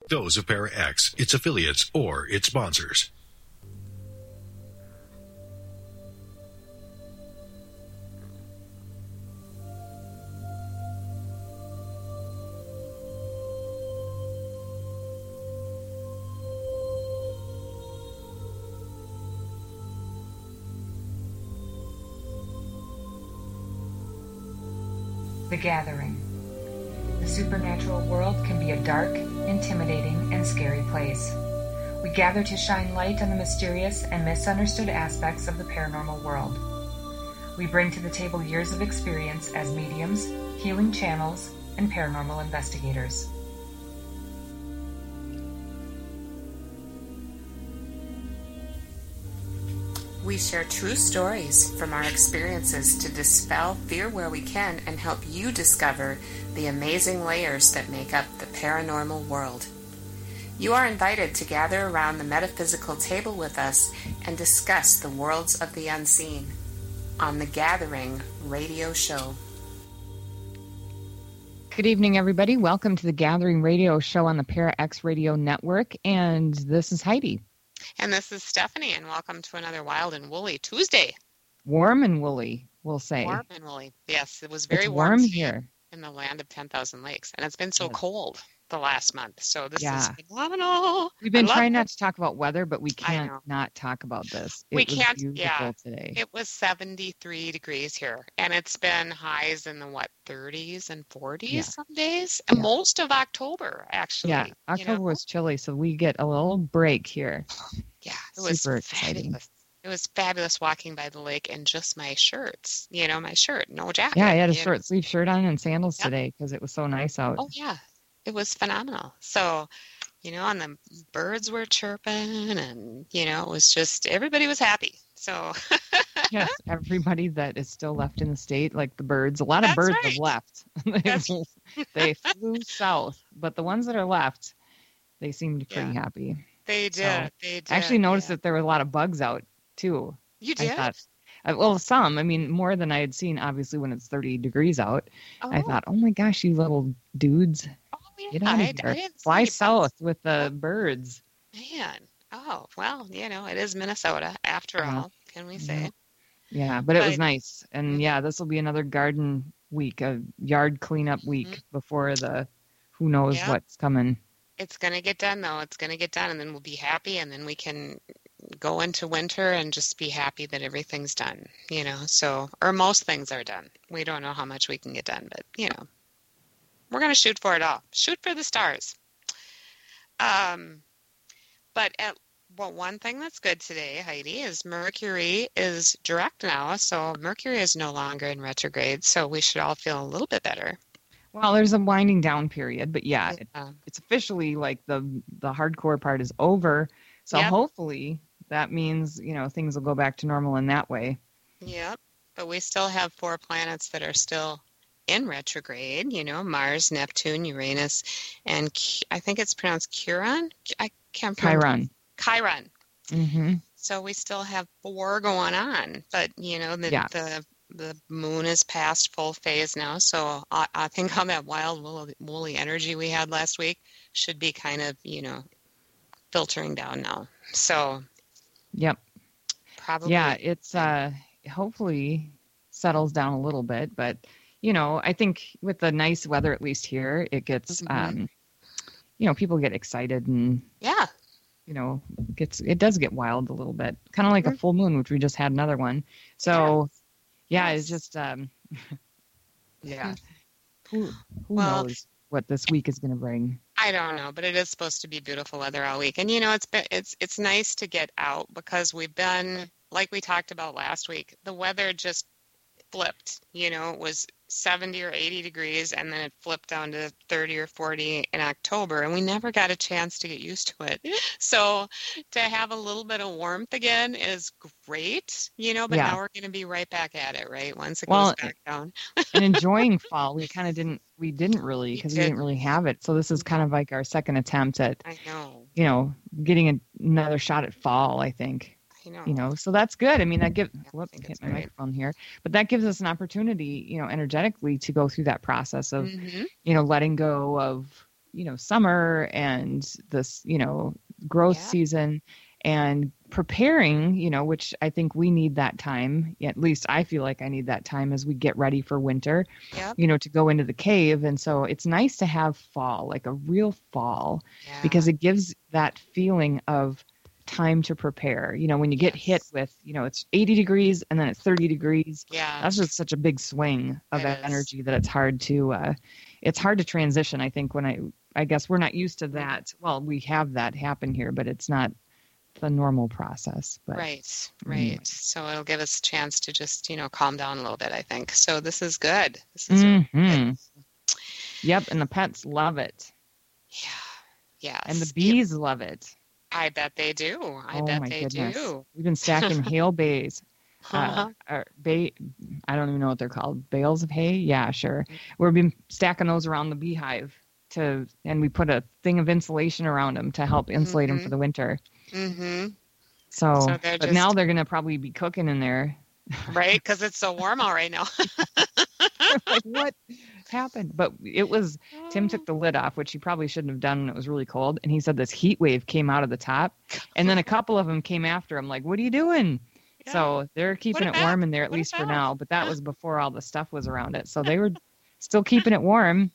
those of Para X, its affiliates, or its sponsors. The Gathering. The supernatural world can be a dark, intimidating, and scary place. We gather to shine light on the mysterious and misunderstood aspects of the paranormal world. We bring to the table years of experience as mediums, healing channels, and paranormal investigators. We share true stories from our experiences to dispel fear where we can and help you discover the amazing layers that make up the paranormal world. You are invited to gather around the metaphysical table with us and discuss the worlds of the unseen on The Gathering Radio Show. Good evening, everybody. Welcome to The Gathering Radio Show on the Para X Radio Network, and this is Heidi. And this is Stephanie, and welcome to another Wild and Woolly Tuesday. Warm and woolly, we'll say. Warm and woolly. Yes, it was very warm here in the land of 10,000 lakes, and it's been so cold the last month, so this is phenomenal. We've been trying not to talk about weather, but we can't not talk about this. We can't. Beautiful today. It was 73 degrees here, and it's been highs in the 30s and 40s some days, and most of October actually. Yeah, October was chilly, so we get a little break here. Yeah, it was super fabulous. Exciting. It was fabulous walking by the lake in just my shirts. My shirt, no jacket. Yeah, I had a short sleeve shirt on and sandals today because it was so nice out. Oh yeah. It was phenomenal. So, and the birds were chirping and, it was just, everybody was happy. So, yes, everybody that is still left in the state, like the birds, a lot of birds have left. They flew south, but the ones that are left, they seemed pretty happy. They did. So, they did. I actually noticed that there were a lot of bugs out too. You did? I thought, some. I mean, more than I had seen, obviously, when it's 30 degrees out. Oh. I thought, oh my gosh, you little dudes. Get out of here. Fly south with the birds. Man. Oh, well, it is Minnesota after all, can we say? Yeah, but it was nice. And this will be another garden week, a yard cleanup week before who knows what's coming. It's going to get done, though. It's going to get done, and then we'll be happy, and then we can go into winter and just be happy that everything's done, or most things are done. We don't know how much we can get done, but, we're going to shoot for it all. Shoot for the stars. One thing that's good today, Heidi, is Mercury is direct now. So Mercury is no longer in retrograde. So we should all feel a little bit better. Well, there's a winding down period, but it's officially like the hardcore part is over. So hopefully that means, things will go back to normal in that way. Yep. But we still have 4 planets that are still in retrograde, Mars, Neptune, Uranus, and I think it's pronounced Chiron. I can't pronounce Chiron. Mm-hmm. So we still have 4 going on, but the moon is past full phase now. So I think all that wild woolly energy we had last week should be kind of filtering down now. So probably it's hopefully settles down a little bit, but. I think with the nice weather, at least here, it gets, people get excited and, it does get wild a little bit. Kind of like a full moon, which we just had another one. So, it's just, who knows what this week is going to bring. I don't know, but it is supposed to be beautiful weather all week. And, it's nice to get out because we've been, like we talked about last week, the weather just flipped. It was 70 or 80 degrees, and then it flipped down to 30 or 40 in October, and we never got a chance to get used to it. So to have a little bit of warmth again is great, but now we're going to be right back at it, right? Once it goes back down. And enjoying fall, we didn't really, because we didn't really have it. So this is kind of like our second attempt at, getting another shot at fall, I think. So that's good. I mean, that gives, hit my microphone here, but that gives us an opportunity, energetically to go through that process of, letting go of, summer and this, growth season and preparing, which I think we need that time. At least I feel like I need that time as we get ready for winter, to go into the cave. And so it's nice to have fall, like a real fall, because it gives that feeling of time to prepare. When you get hit with, it's 80 degrees and then it's 30 degrees. Yeah. That's just such a big swing of energy that it's hard to transition. I think I guess we're not used to that. Well, we have that happen here, but it's not the normal process. But right. Anyway. So it'll give us a chance to just, calm down a little bit, I think. So this is good. This is really good. Yep. And the pets love it. Yeah. And the bees love it. I bet they do. I bet they do. We've been stacking hail bays. I don't even know what they're called. Bales of hay? Yeah, sure. We've been stacking those around the beehive and we put a thing of insulation around them to help insulate them for the winter. Mm-hmm. So but now they're going to probably be cooking in there. Right? Because it's so warm out right now. Like, what happened? But Tim took the lid off, which he probably shouldn't have done when it was really cold. And he said this heat wave came out of the top. And then a couple of them came after him like, what are you doing? Yeah. So they're keeping it warm in there, at least for now. But that was before all the stuff was around it. So they were still keeping it warm.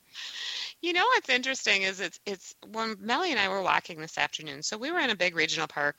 What's interesting is it's when Melly and I were walking this afternoon. So we were in a big regional park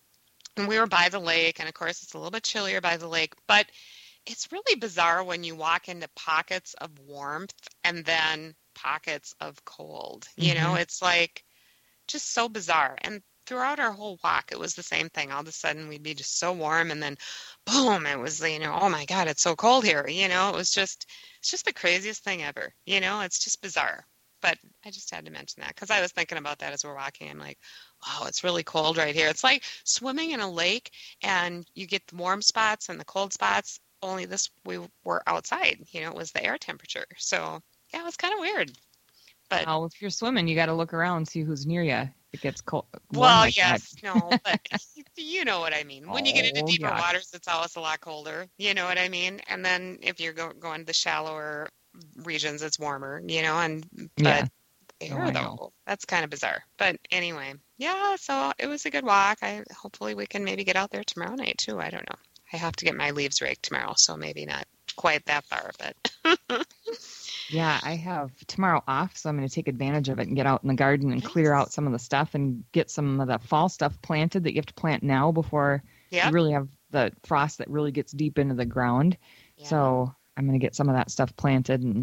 and we were by the lake. And of course, it's a little bit chillier by the lake. But it's really bizarre when you walk into pockets of warmth and then pockets of cold. It's like just so bizarre. And throughout our whole walk, it was the same thing. All of a sudden, we'd be just so warm, and then boom, it was, oh my God, it's so cold here. It's just the craziest thing ever. It's just bizarre. But I just had to mention that because I was thinking about that as we're walking. I'm like, wow, it's really cold right here. It's like swimming in a lake, and you get the warm spots and the cold spots. Only we were outside, it was the air temperature. So yeah, it was kind of weird. But if you're swimming, you got to look around, see who's near you. It gets cold. Well, yes, no, but you know what I mean. When you get into deeper waters, it's always a lot colder. You know what I mean? And then if you're going to the shallower regions, it's warmer. But air though, that's kind of bizarre. But anyway, yeah. So it was a good walk. Hopefully we can maybe get out there tomorrow night too. I don't know. I have to get my leaves raked tomorrow, so maybe not quite that far, but. Yeah, I have tomorrow off, so I'm going to take advantage of it and get out in the garden and clear out some of the stuff and get some of the fall stuff planted that you have to plant now before you really have the frost that really gets deep into the ground. Yeah. So I'm going to get some of that stuff planted and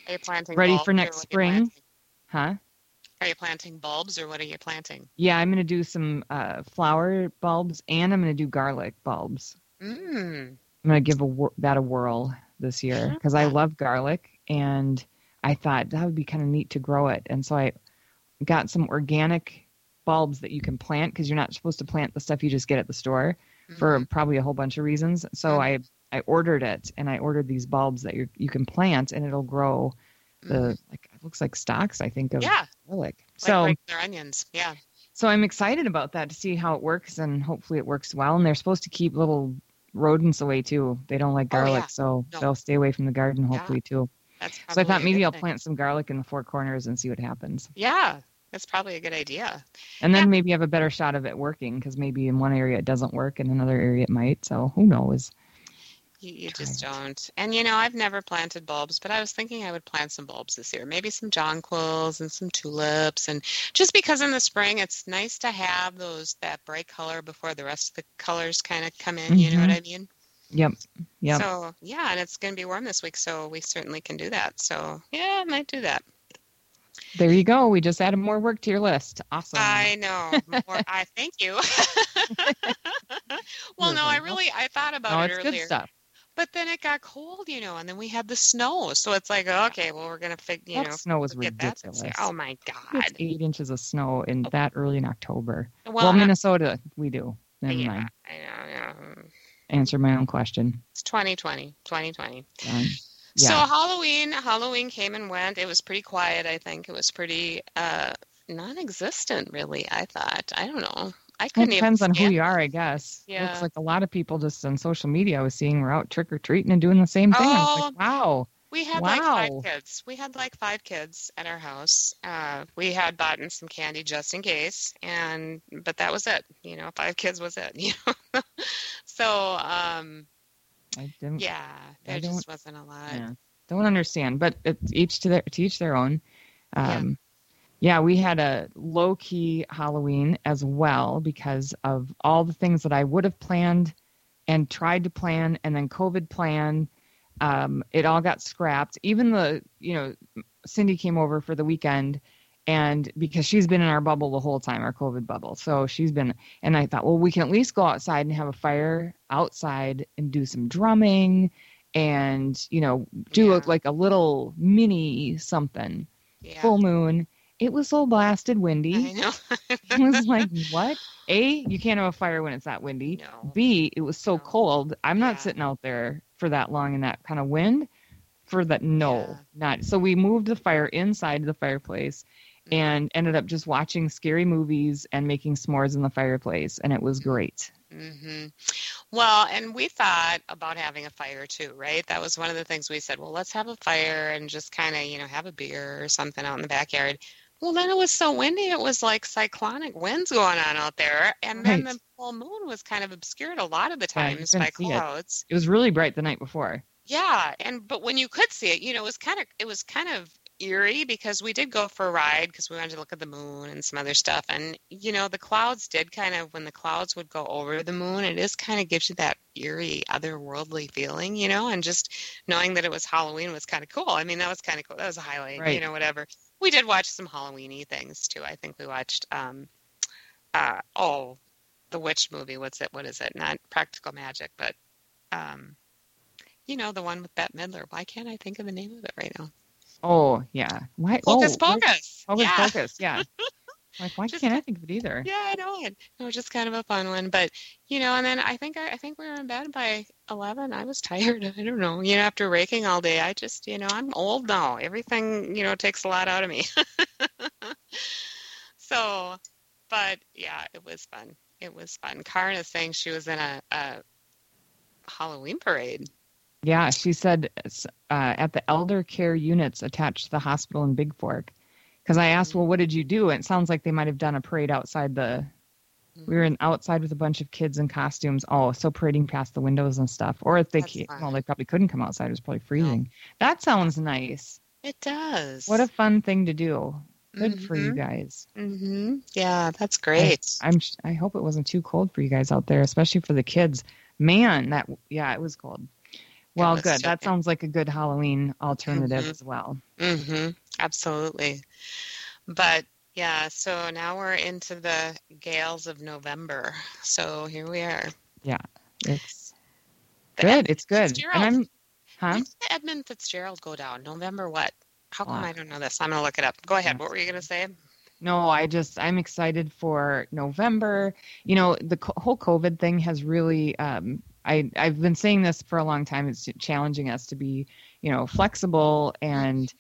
ready for next spring. Huh? Are you planting bulbs or what are you planting? Yeah, I'm going to do some flower bulbs and I'm going to do garlic bulbs. I'm going to give that a whirl this year because I love garlic and I thought that would be kind of neat to grow it. And so I got some organic bulbs that you can plant because you're not supposed to plant the stuff you just get at the store for probably a whole bunch of reasons. So I ordered it and I ordered these bulbs that you can plant and it'll grow it looks like stalks, I think, of garlic. So like regular onions. Yeah. So I'm excited about that to see how it works and hopefully it works well. And they're supposed to keep little rodents away too. They don't like garlic, so they'll stay away from the garden hopefully too. So I thought maybe I'll plant some garlic in the four corners and see what happens. Yeah, that's probably a good idea. And then maybe have a better shot of it working because maybe in one area it doesn't work and in another area it might. So who knows? You just don't. And, I've never planted bulbs, but I was thinking I would plant some bulbs this year. Maybe some jonquils and some tulips. And just because in the spring it's nice to have that bright color before the rest of the colors kind of come in. You know what I mean? Yep. So, yeah, and it's going to be warm this week, so we certainly can do that. So, yeah, I might do that. There you go. We just added more work to your list. Awesome. I know. I thank you. Well, no, I thought about it earlier. Good stuff. But then it got cold, and then we had the snow. So it's like, okay, well, we're going to that snow was ridiculous. Oh, my God. It's 8 inches of snow in that early in October. Well, Minnesota, we do. Never mind. I know. Answer my own question. It's 2020. So Halloween came and went. It was pretty quiet, I think. It was pretty non-existent, really, I thought. I don't know. It depends on who you are, I guess. Yeah. Looks like a lot of people just on social media I was seeing were out trick-or-treating and doing the same thing. I was like, wow. We had like 5 kids. We had like 5 kids at our house. We had bought in some candy just in case, but that was it. 5 kids was it. So, there just wasn't a lot. Yeah, don't understand, but it's to each their own. We had a low-key Halloween as well because of all the things that I would have planned and tried to plan, and then COVID plan. It all got scrapped. Even Cindy came over for the weekend, and because she's been in our bubble the whole time, our COVID bubble. So and I thought, well, we can at least go outside and have a fire outside and do some drumming and, do like a little mini something. Yeah. Full moon. It was so blasted windy. I know. It was like, what? A, you can't have a fire when it's that windy. No. B, it was so cold. I'm not sitting out there for that long in that kind of wind. Not. So we moved the fire inside the fireplace and ended up just watching scary movies and making s'mores in the fireplace. And it was great. Mm-hmm. Well, and we thought about having a fire too, right? That was one of the things we said, well, let's have a fire and just kind of, have a beer or something out in the backyard. Well, then it was so windy. It was like cyclonic winds going on out there. And then the full moon was kind of obscured a lot of the times by clouds. It was really bright the night before. Yeah. But when you could see it, it was kind of eerie because we did go for a ride because we wanted to look at the moon and some other stuff. And, the clouds did kind of, when the clouds would go over the moon, it just kind of gives you that eerie, otherworldly feeling, and just knowing that it was Halloween was kind of cool. I mean, that was kind of cool. That was a highlight, whatever. We did watch some Halloween-y things too. I think we watched, the witch movie. What is it? Not Practical Magic, but, the one with Bette Midler. Why can't I think of the name of it right now? Oh, yeah. Why? Hocus Pocus. Hocus Pocus, yeah. Like, why can't I think of it either? Yeah, I know it. It was just kind of a fun one. But, and then I think we were in bed by 11. I was tired. I don't know. After raking all day, I just, I'm old now. Everything, takes a lot out of me. So, but, yeah, it was fun. It was fun. Karen is saying she was in a Halloween parade. Yeah, she said at the elder care units attached to the hospital in Big Fork. Because I asked, well, what did you do? And it sounds like they might have done a parade outside we were outside with a bunch of kids in costumes. Oh, so parading past the windows and stuff. Or if they they probably couldn't come outside. It was probably freezing. No. That sounds nice. It does. What a fun thing to do. Good for you guys. Mm-hmm. Yeah, that's great. I hope it wasn't too cold for you guys out there, especially for the kids. Man, it was cold. Well, good. That sounds like a good Halloween alternative as well. Mm-hmm. Absolutely. But, yeah, so now we're into the gales of November. So here we are. Yeah, it's good. It's good. And when did the Edmund Fitzgerald go down? November what? How come I don't know this? I'm going to look it up. Go ahead. What were you going to say? No, I'm excited for November. The whole COVID thing has really I've been saying this for a long time. It's challenging us to be, flexible and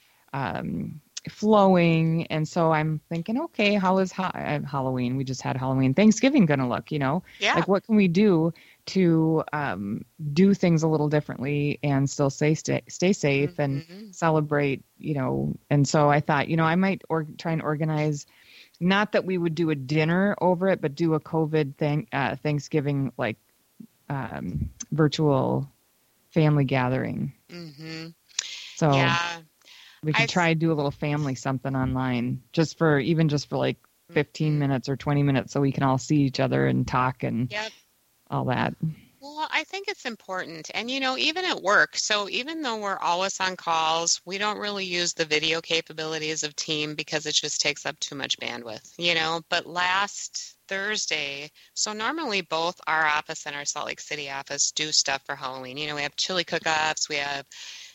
flowing. And so I'm thinking, okay, how is Halloween? We just had Halloween. Thanksgiving going to look, Yeah. Like what can we do to do things a little differently and still stay safe and celebrate, And so I thought, I might try and organize, not that we would do a dinner over it, but do a COVID Thanksgiving, like, virtual family gathering. Mm-hmm. So we could try to do a little family something online just for like 15 minutes or 20 minutes so we can all see each other and talk and all that. Well, I think it's important. And, even at work, so even though we're always on calls, we don't really use the video capabilities of Team because it just takes up too much bandwidth, But last Thursday, so normally both our office and our Salt Lake City office do stuff for Halloween. We have chili cook-offs, we have,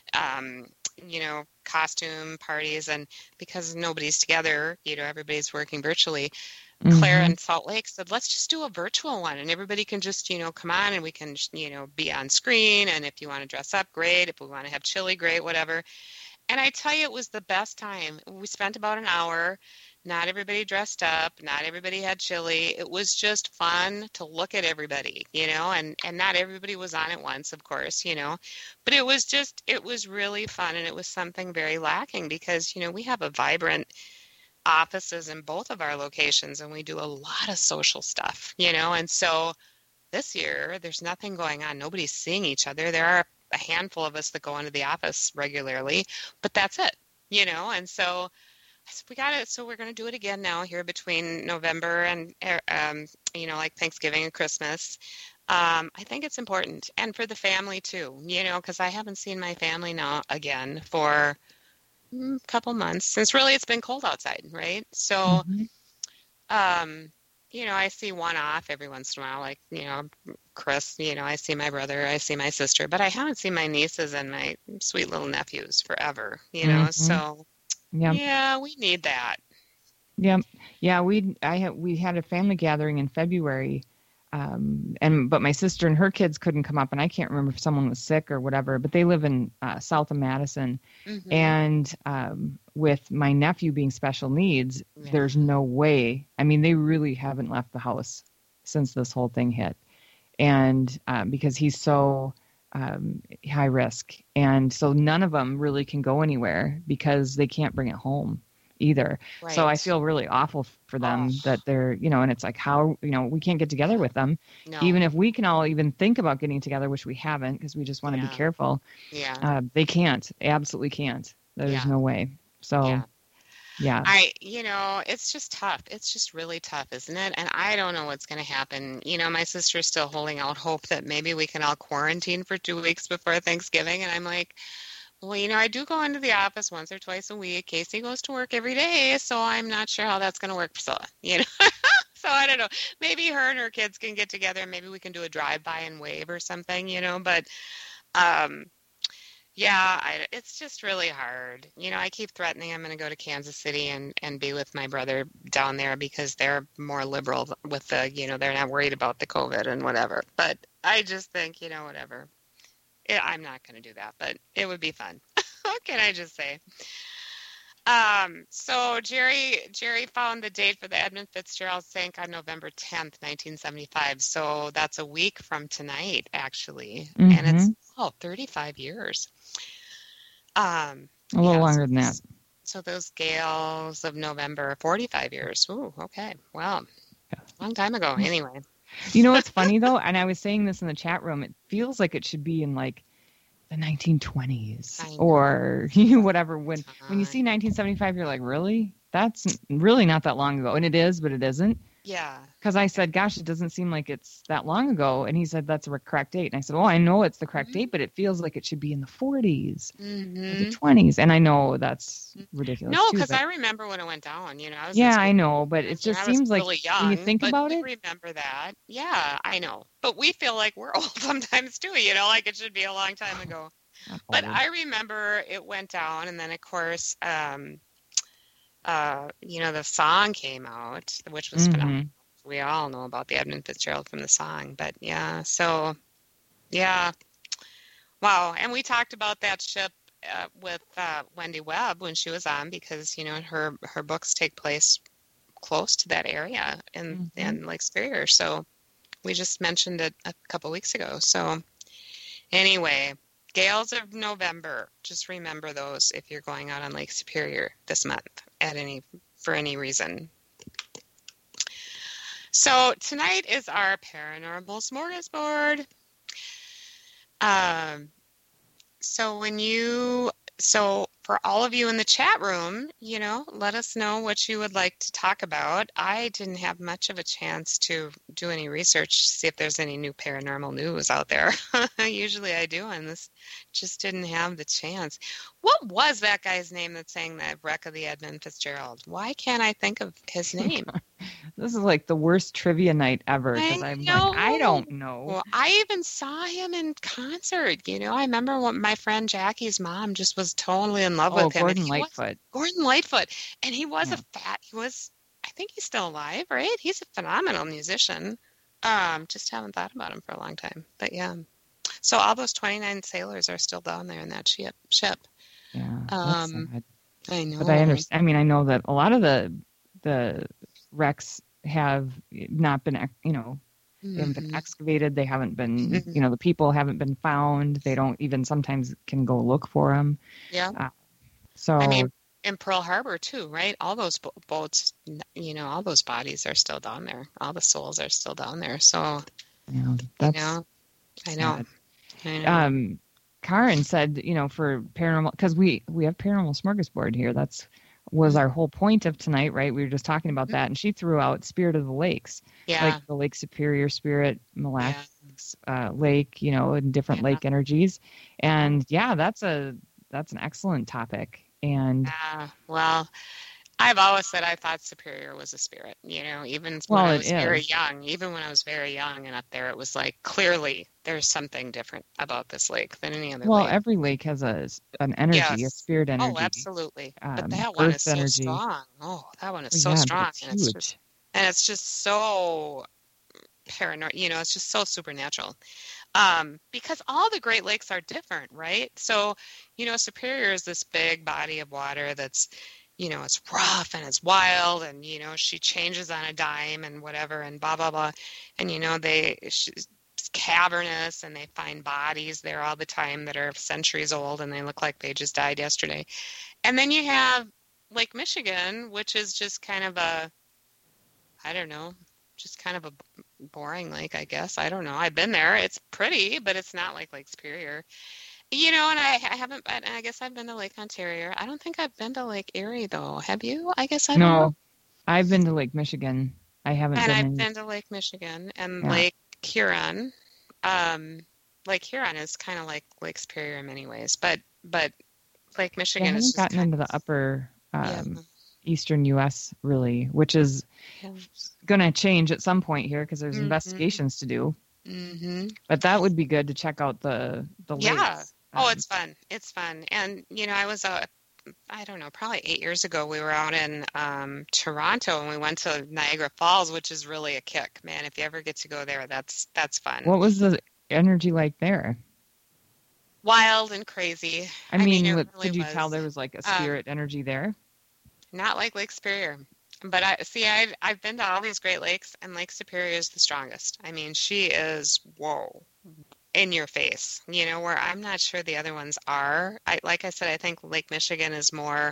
costume parties, and because nobody's together, everybody's working virtually. Claire in Salt Lake said, let's just do a virtual one and everybody can just, come on and we can, be on screen. And if you want to dress up, great. If we want to have chili, great, whatever. And I tell you, it was the best time. We spent about an hour Not everybody dressed up. Not everybody had chili. It was just fun to look at everybody, and not everybody was on at once, of course, but it was really fun. And it was something very lacking because, we have a vibrant offices in both of our locations and we do a lot of social stuff, and so this year there's nothing going on. Nobody's seeing each other. There are a handful of us that go into the office regularly, but that's it, and so we got it. So we're going to do it again now here between November and, like Thanksgiving and Christmas. I think it's important. And for the family too, because I haven't seen my family now again for a couple months since really it's been cold outside, right? So, I see one off every once in a while, like, Chris, I see my brother, I see my sister, but I haven't seen my nieces and my sweet little nephews forever, so. Yep. Yeah, we need that. Yeah, we had a family gathering in February, but my sister and her kids couldn't come up, and I can't remember if someone was sick or whatever. But they live in south of Madison, and with my nephew being special needs, there's no way. I mean, they really haven't left the house since this whole thing hit, and because he's so high risk. And so none of them really can go anywhere because they can't bring it home either. Right. So I feel really awful for them that they're, and it's like how, we can't get together with them. No. Even if we can all even think about getting together, which we haven't because we just want to be careful. Yeah. They can't, absolutely can't. There's no way. So yeah. It's just tough. It's just really tough, isn't it? And I don't know what's going to happen. My sister's still holding out hope that maybe we can all quarantine for 2 weeks before Thanksgiving. And I'm like, well, I do go into the office once or twice a week. Casey goes to work every day. So I'm not sure how that's going to work for Priscilla, So I don't know. Maybe her and her kids can get together. Maybe we can do a drive-by and wave or something, but, it's just really hard. I keep threatening I'm going to go to Kansas City and be with my brother down there because they're more liberal with the, they're not worried about the COVID and whatever. But I just think, whatever. I'm not going to do that, but it would be fun. What can I just say? So Jerry found the date for the Edmund Fitzgerald sank on November 10th, 1975. So that's a week from tonight, actually. And it's 35 years. A little longer than that. So those gales of November, 45 years. Ooh, okay. Wow. Long time ago, anyway. What's funny, though? And I was saying this in the chat room. It feels like it should be in, like, the 1920s or whatever. When you see 1975, you're like, really? That's really not that long ago. And it is, but it isn't. Yeah. Because I said, gosh, it doesn't seem like it's that long ago. And he said, that's a correct date. And I said, I know it's the correct date, but it feels like it should be in the 40s or the 20s. And I know that's ridiculous. No, because I remember when it went down, I know, but it just seems like really young, when you think about it. Remember that. Yeah, I know. But we feel like we're old sometimes too, like it should be a long time ago. But I remember it went down, and then, of course, the song came out, which was phenomenal. We all know about the Edmund Fitzgerald from the song, but wow. And we talked about that ship with Wendy Webb when she was on because, her books take place close to that area in Lake Superior. So we just mentioned it a couple weeks ago. So anyway, gales of November, just remember those if you're going out on Lake Superior this month for any reason. So tonight is our paranormal smorgasbord. So for all of you in the chat room, let us know what you would like to talk about. I didn't have much of a chance to do any research to see if there's any new paranormal news out there. Usually I do, and this just didn't have the chance. What was that guy's name that sang the wreck of the Edmund Fitzgerald? Why can't I think of his name? This is like the worst trivia night ever. I don't know. Well, I even saw him in concert. I remember when my friend Jackie's mom just was totally in love with him. Gordon Lightfoot. Gordon Lightfoot. And he was I think he's still alive, right? He's a phenomenal musician. Just haven't thought about him for a long time. But yeah. So all those 29 sailors are still down there in that ship. Yeah. That's sad. I know. But I understand. I mean, I know that a lot of the the wrecks have not been, they haven't been excavated. They haven't been, the people haven't been found. They don't even sometimes can go look for them. Yeah. So I mean, in Pearl Harbor too, right? All those boats, all those bodies are still down there. All the souls are still down there. So, that's I know. Karen said, for paranormal, because we have Paranormal Smorgasbord here. Was our whole point of tonight, right? We were just talking about that, and she threw out Spirit of the Lakes, like the Lake Superior Spirit, Mille Lacs Lake, and different lake energies, and that's an excellent topic. And well, I've always said I thought Superior was a spirit, even when I was very young. Even when I was very young and up there, it was like, clearly there's something different about this lake than any other lake. Well, every lake has an energy, a spirit energy. Oh, absolutely. But that one is so strong. Oh, that one is so strong. It's just so paranoid, it's just so supernatural. Because all the Great Lakes are different, right? So, Superior is this big body of water that's, it's rough and it's wild, and, she changes on a dime and whatever and blah, blah, blah. And, she's cavernous, and they find bodies there all the time that are centuries old, and they look like they just died yesterday. And then you have Lake Michigan, which is just kind of a boring lake, I guess. I don't know. I've been there. It's pretty, but it's not like Lake Superior. And I haven't been, I guess I've been to Lake Ontario. I don't think I've been to Lake Erie, though. Have you? I guess I don't know. I've been to Lake Michigan. I haven't been. And I've been to Lake Michigan and Lake Huron. Lake Huron is kind of like Lake Superior in many ways, but Lake Michigan is just gotten into the upper eastern U.S. really, which is going to change at some point here because there's investigations to do. Mm-hmm. But that would be good to check out the lakes. Yeah. It's fun. It's fun. And, I was I don't know, probably 8 years ago, we were out in Toronto, and we went to Niagara Falls, which is really a kick, man. If you ever get to go there, that's fun. What was the energy like there? Wild and crazy. I mean really could you tell there was like a spirit energy there? Not like Lake Superior. But I've been to all these Great Lakes, and Lake Superior is the strongest. I mean, she is, in your face, where I'm not sure the other ones are. Like I said, I think Lake Michigan is more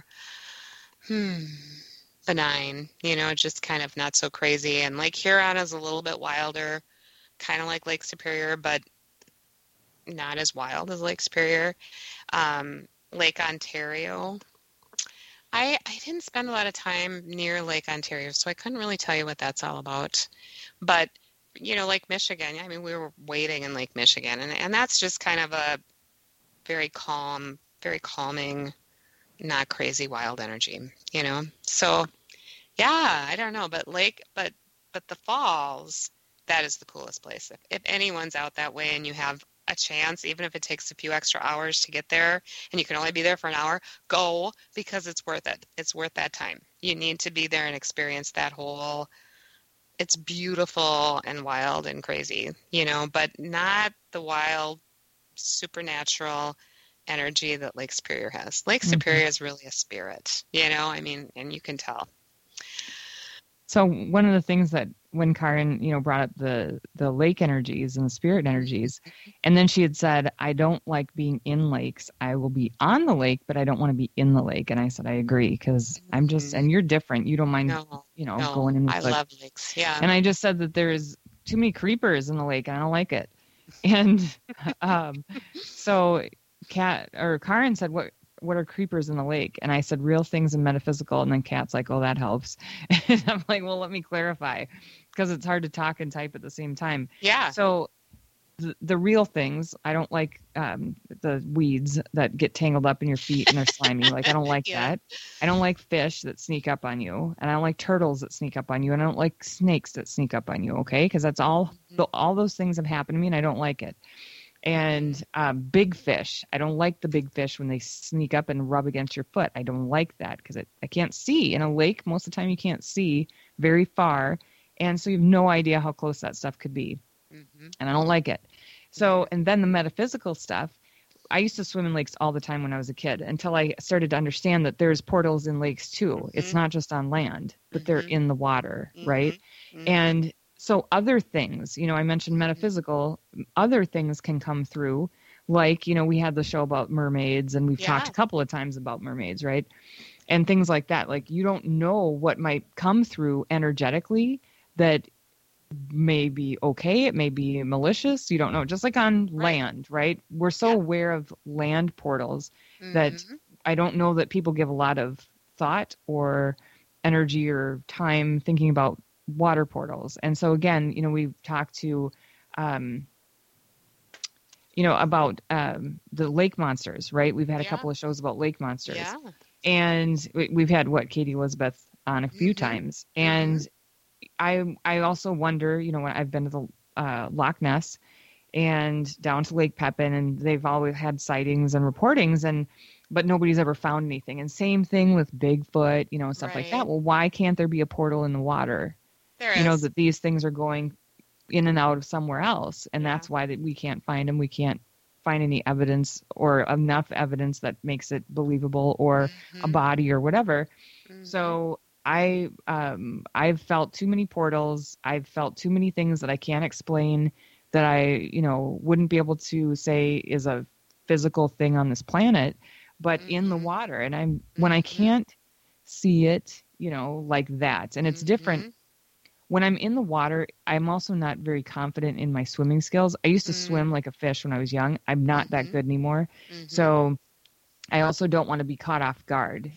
benign, just kind of not so crazy. And Lake Huron is a little bit wilder, kind of like Lake Superior, but not as wild as Lake Superior. Lake Ontario, I didn't spend a lot of time near Lake Ontario, so I couldn't really tell you what that's all about. But, Lake Michigan, I mean, we were wading in Lake Michigan, and that's just kind of a very calm, very calming, not crazy wild energy, So, I don't know, but the falls, that is the coolest place. If anyone's out that way and you have a chance, even if it takes a few extra hours to get there and you can only be there for an hour, go, because it's worth it. It's worth that time. You need to be there and experience that whole, it's beautiful and wild and crazy, but not the wild supernatural energy that Lake Superior has. Lake Superior is really a spirit, and you can tell. So one of the things that when Karen, brought up the lake energies and the spirit energies, and then she had said, I don't like being in lakes. I will be on the lake, but I don't want to be in the lake. And I said, I agree, because I'm just, and you're different. You don't mind, going in. I love lakes. Yeah. And I just said that there's too many creepers in the lake and I don't like it. And so Karen said, what are creepers in the lake? And I said, real things and metaphysical. And then Kat's like, oh, that helps. And I'm like, well, let me clarify, because it's hard to talk and type at the same time. Yeah. So the real things, I don't like the weeds that get tangled up in your feet and they're slimy. Like, I don't like that. I don't like fish that sneak up on you. And I don't like turtles that sneak up on you. And I don't like snakes that sneak up on you. Okay. Because that's all those things have happened to me and I don't like it. And big fish. I don't like the big fish when they sneak up and rub against your foot. I don't like that because I can't see. In a lake, most of the time you can't see very far. And so you have no idea how close that stuff could be. Mm-hmm. And I don't like it. So, and then the metaphysical stuff, I used to swim in lakes all the time when I was a kid until I started to understand that there's portals in lakes too. Mm-hmm. It's not just on land, but they're in the water, right? Mm-hmm. And so other things, I mentioned metaphysical, other things can come through. Like, we had the show about mermaids, and we've talked a couple of times about mermaids, right? And things like that. Like, you don't know what might come through energetically that may be okay. It may be malicious. You don't know. Just like on land, right? We're so aware of land portals that I don't know that people give a lot of thought or energy or time thinking about water portals. And so again, we've talked to, about the lake monsters, right? We've had a couple of shows about lake monsters. Yeah. And we've had, Katie Elizabeth on a few times. And I also wonder, when I've been to the Loch Ness and down to Lake Pepin, and they've always had sightings and reportings, but nobody's ever found anything. And same thing with Bigfoot, stuff like that. Well, why can't there be a portal in the water? There is. That these things are going in and out of somewhere else, and that's why that we can't find them. We can't find any evidence or enough evidence that makes it believable, or a body or whatever. So I've felt too many portals. I've felt too many things that I can't explain, that I wouldn't be able to say is a physical thing on this planet, but in the water. And when I can't see it, like that, and it's different. When I'm in the water, I'm also not very confident in my swimming skills. I used to swim like a fish when I was young. I'm not that good anymore. So I also don't want to be caught off guard,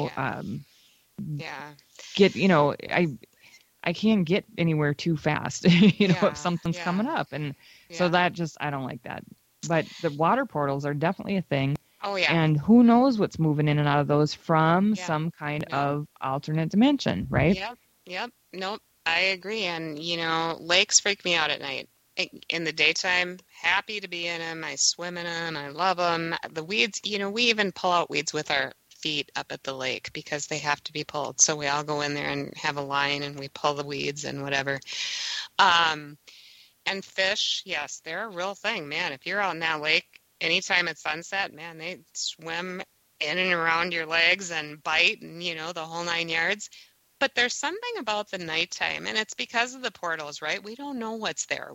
I can't get anywhere too fast, if something's coming up. And so that I don't like that. But the water portals are definitely a thing. Oh, yeah. And who knows what's moving in and out of those from some kind of alternate dimension, right? Yep. Nope. I agree. And, lakes freak me out at night. In the daytime, happy to be in them. I swim in them. I love them. The weeds, we even pull out weeds with our feet up at the lake because they have to be pulled. So we all go in there and have a line, and we pull the weeds and whatever. And fish, yes, they're a real thing, man. If you're out in that lake, anytime at sunset, man, they swim in and around your legs and bite and, the whole 9 yards. But there's something about the nighttime, and it's because of the portals, right? We don't know what's there.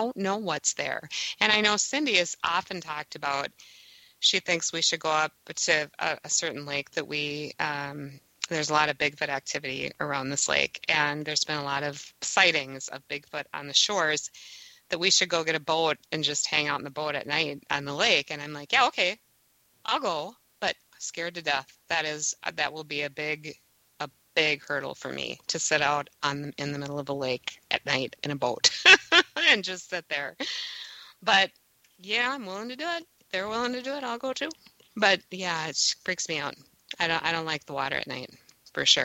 And I know Cindy has often talked about, she thinks we should go up to a certain lake that there's a lot of Bigfoot activity around this lake, and there's been a lot of sightings of Bigfoot on the shores, that we should go get a boat and just hang out in the boat at night on the lake. And I'm like, yeah, okay, I'll go, but scared to death. That will be a big hurdle for me to sit out in the middle of a lake at night in a boat and just sit there. But yeah, I'm willing to do it. If they're willing to do it, I'll go too. But yeah, it freaks me out. I don't like the water at night, for sure.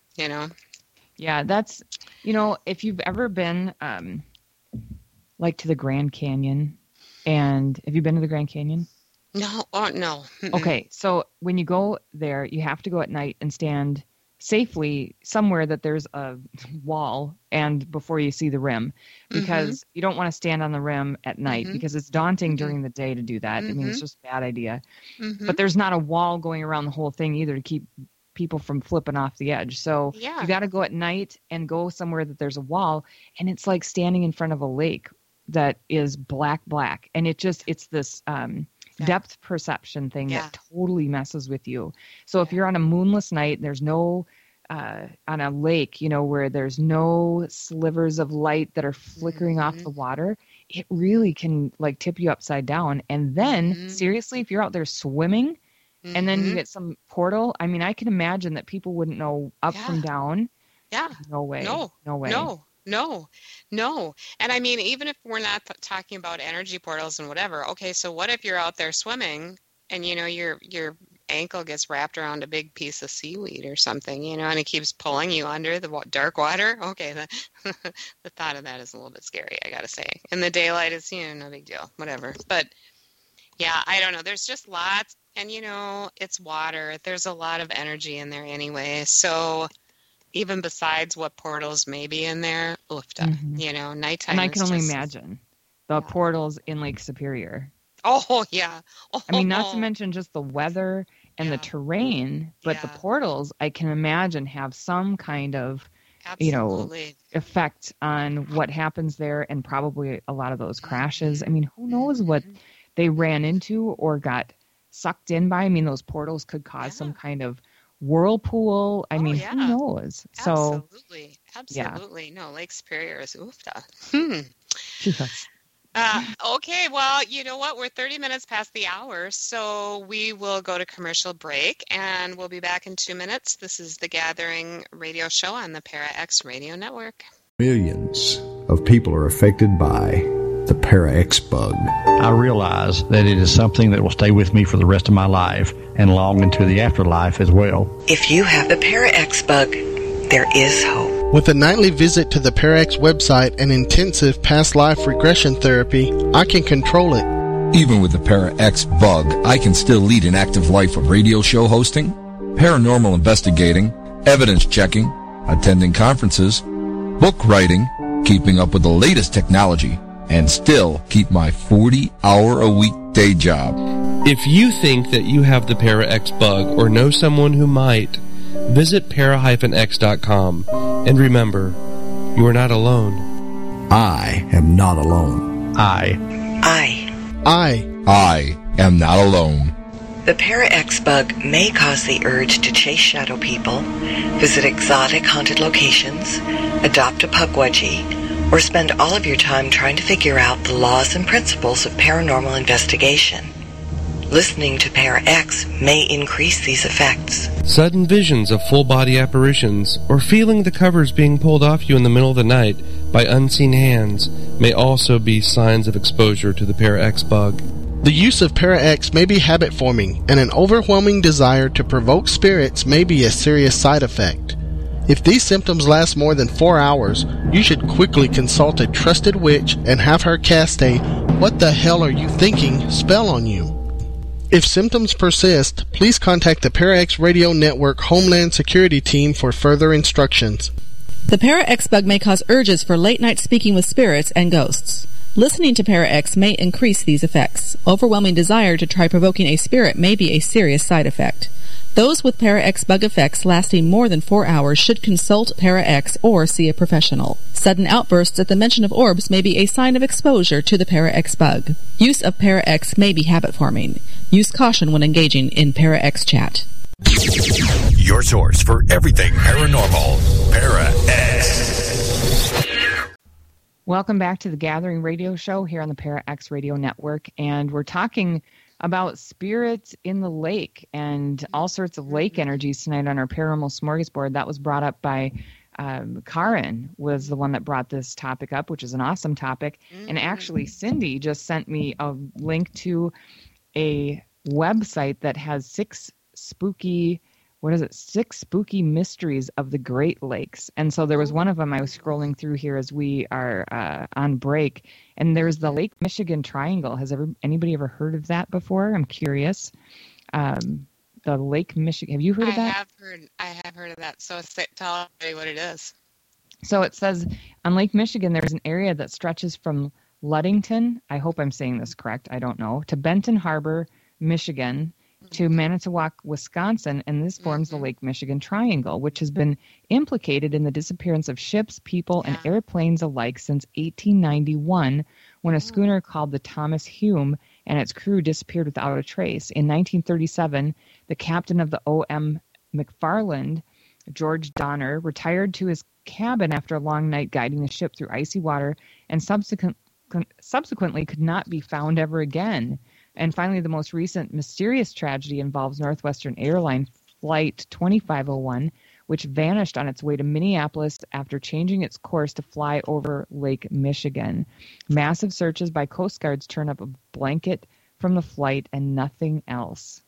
Yeah, that's, if you've ever been like to the Grand Canyon, and have you been to the Grand Canyon? No. Oh, no. Okay. So when you go there, you have to go at night and stand safely somewhere that there's a wall, and before you see the rim, because you don't want to stand on the rim at night, because it's daunting during the day to do that. I mean, it's just a bad idea. But there's not a wall going around the whole thing either to keep people from flipping off the edge. So you got to go at night and go somewhere that there's a wall, and it's like standing in front of a lake that is black. And it's this depth perception thing that totally messes with you. So if you're on a moonless night, there's no on a lake, where there's no slivers of light that are flickering off the water, it really can like tip you upside down. And then seriously, if you're out there swimming and then you get some portal, I mean, I can imagine that people wouldn't know up from down. Yeah. No way. No way. No. And I mean, even if we're not talking about energy portals and whatever, okay, so what if you're out there swimming and, your ankle gets wrapped around a big piece of seaweed or something, and it keeps pulling you under the dark water? Okay, the thought of that is a little bit scary, I gotta say. In the daylight, it's, no big deal, whatever. But, yeah, I don't know. There's just lots, and, it's water. There's a lot of energy in there anyway, so even besides what portals may be in there, nighttime. And I can only imagine the portals in Lake Superior. Oh, yeah. Oh. I mean, not to mention just the weather and the terrain, but the portals, I can imagine, have some kind of, effect on what happens there, and probably a lot of those crashes. I mean, who knows what they ran into or got sucked in by? I mean, those portals could cause some kind of whirlpool. I mean, who knows? Absolutely. No, Lake Superior is oofta. Yes. Okay, well, you know what? We're 30 minutes past the hour, so we will go to commercial break, and we'll be back in 2 minutes. This is the Gathering Radio Show on the Para-X Radio Network. Millions of people are affected by the Para-X bug. I realize that it is something that will stay with me for the rest of my life and long into the afterlife as well. If you have the Para-X bug, there is hope. With a nightly visit to the Para-X website and intensive past life regression therapy, I can control it. Even with the Para-X bug, I can still lead an active life of radio show hosting, paranormal investigating, evidence checking, attending conferences, book writing, keeping up with the latest technology, and still keep my 40-hour-a-week day job. If you think that you have the Para-X bug or know someone who might, visit para-x.com. And remember, you are not alone. I am not alone. I am not alone. The Para-X bug may cause the urge to chase shadow people, visit exotic haunted locations, adopt a pukwudgie, or spend all of your time trying to figure out the laws and principles of paranormal investigation. Listening to Para-X may increase these effects. Sudden visions of full-body apparitions, or feeling the covers being pulled off you in the middle of the night by unseen hands, may also be signs of exposure to the Para-X bug. The use of Para-X may be habit-forming, and an overwhelming desire to provoke spirits may be a serious side effect. If these symptoms last more than 4 hours, you should quickly consult a trusted witch and have her cast a "What the hell are you thinking?" spell on you. If symptoms persist, please contact the Para-X Radio Network Homeland Security Team for further instructions. The Para-X bug may cause urges for late-night speaking with spirits and ghosts. Listening to Para-X may increase these effects. Overwhelming desire to try provoking a spirit may be a serious side effect. Those with Para-X bug effects lasting more than 4 hours should consult Para-X or see a professional. Sudden outbursts at the mention of orbs may be a sign of exposure to the Para-X bug. Use of Para-X may be habit-forming. Use caution when engaging in Para-X chat. Your source for everything paranormal. Para-X. Welcome back to the Gathering Radio Show here on the Para-X Radio Network, and we're talking about spirits in the lake and all sorts of lake energies tonight on our Paranormal Smorgasbord. That was brought up by Karin, was the one that brought this topic up, which is an awesome topic. And actually, Cindy just sent me a link to a website that has 6 spooky mysteries of the Great Lakes. And so there was one of them I was scrolling through here as we are on break, and there's the Lake Michigan Triangle. Has anybody ever heard of that before? I'm curious. The Lake Michigan, have you heard of that? I have heard of that. So tell me what it is. So it says on Lake Michigan, there's an area that stretches from Ludington, I hope I'm saying this correct, I don't know, to Benton Harbor, Michigan, to Manitowoc, Wisconsin, and this forms the Lake Michigan Triangle, which has been implicated in the disappearance of ships, people, and airplanes alike since 1891, when a schooner called the Thomas Hume and its crew disappeared without a trace. In 1937, the captain of the O.M. McFarland, George Donner, retired to his cabin after a long night guiding the ship through icy water and subsequently could not be found ever again. And finally, the most recent mysterious tragedy involves Northwestern Airline Flight 2501, which vanished on its way to Minneapolis after changing its course to fly over Lake Michigan. Massive searches by Coast Guards turn up a blanket from the flight and nothing else.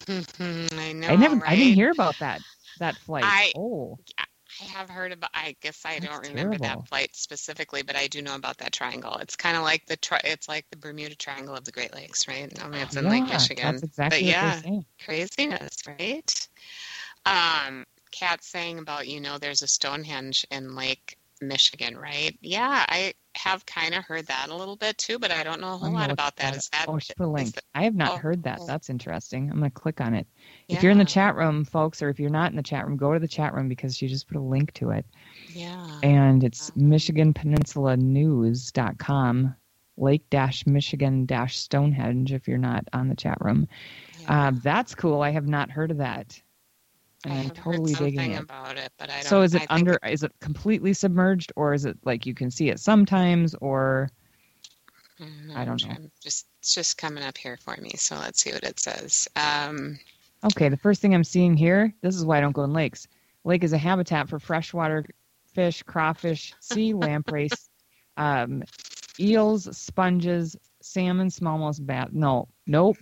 I know, I didn't hear about that flight. I have heard about. I guess I don't remember that flight specifically, but I do know about that triangle. It's kind of like it's like the Bermuda Triangle of the Great Lakes, right? I mean, it's in Lake Michigan. That's exactly what they're saying. Craziness, right? Kat's saying about there's a Stonehenge in Lake Michigan, right? Yeah, I have kind of heard that a little bit too, but I don't know a whole lot about that. Is that? Oh, she put a link. I have not heard that. That's interesting. I'm going to click on it. Yeah. If you're in the chat room, folks, or if you're not in the chat room, go to the chat room because she just put a link to it. Yeah. And it's MichiganPeninsulaNews.com, Lake-Michigan-Stonehenge if you're not on the chat room. Yeah. That's cool. I have not heard of that. And I'm totally digging it. About it, but I don't, so is it is it completely submerged, or is it like you can see it sometimes, or I don't know. It's just coming up here for me. So let's see what it says. Okay, the first thing I'm seeing here, this is why I don't go in lakes. Lake is a habitat for freshwater fish, crawfish, sea lampreys, eels, sponges, salmon, smallmouth, bass. Nope.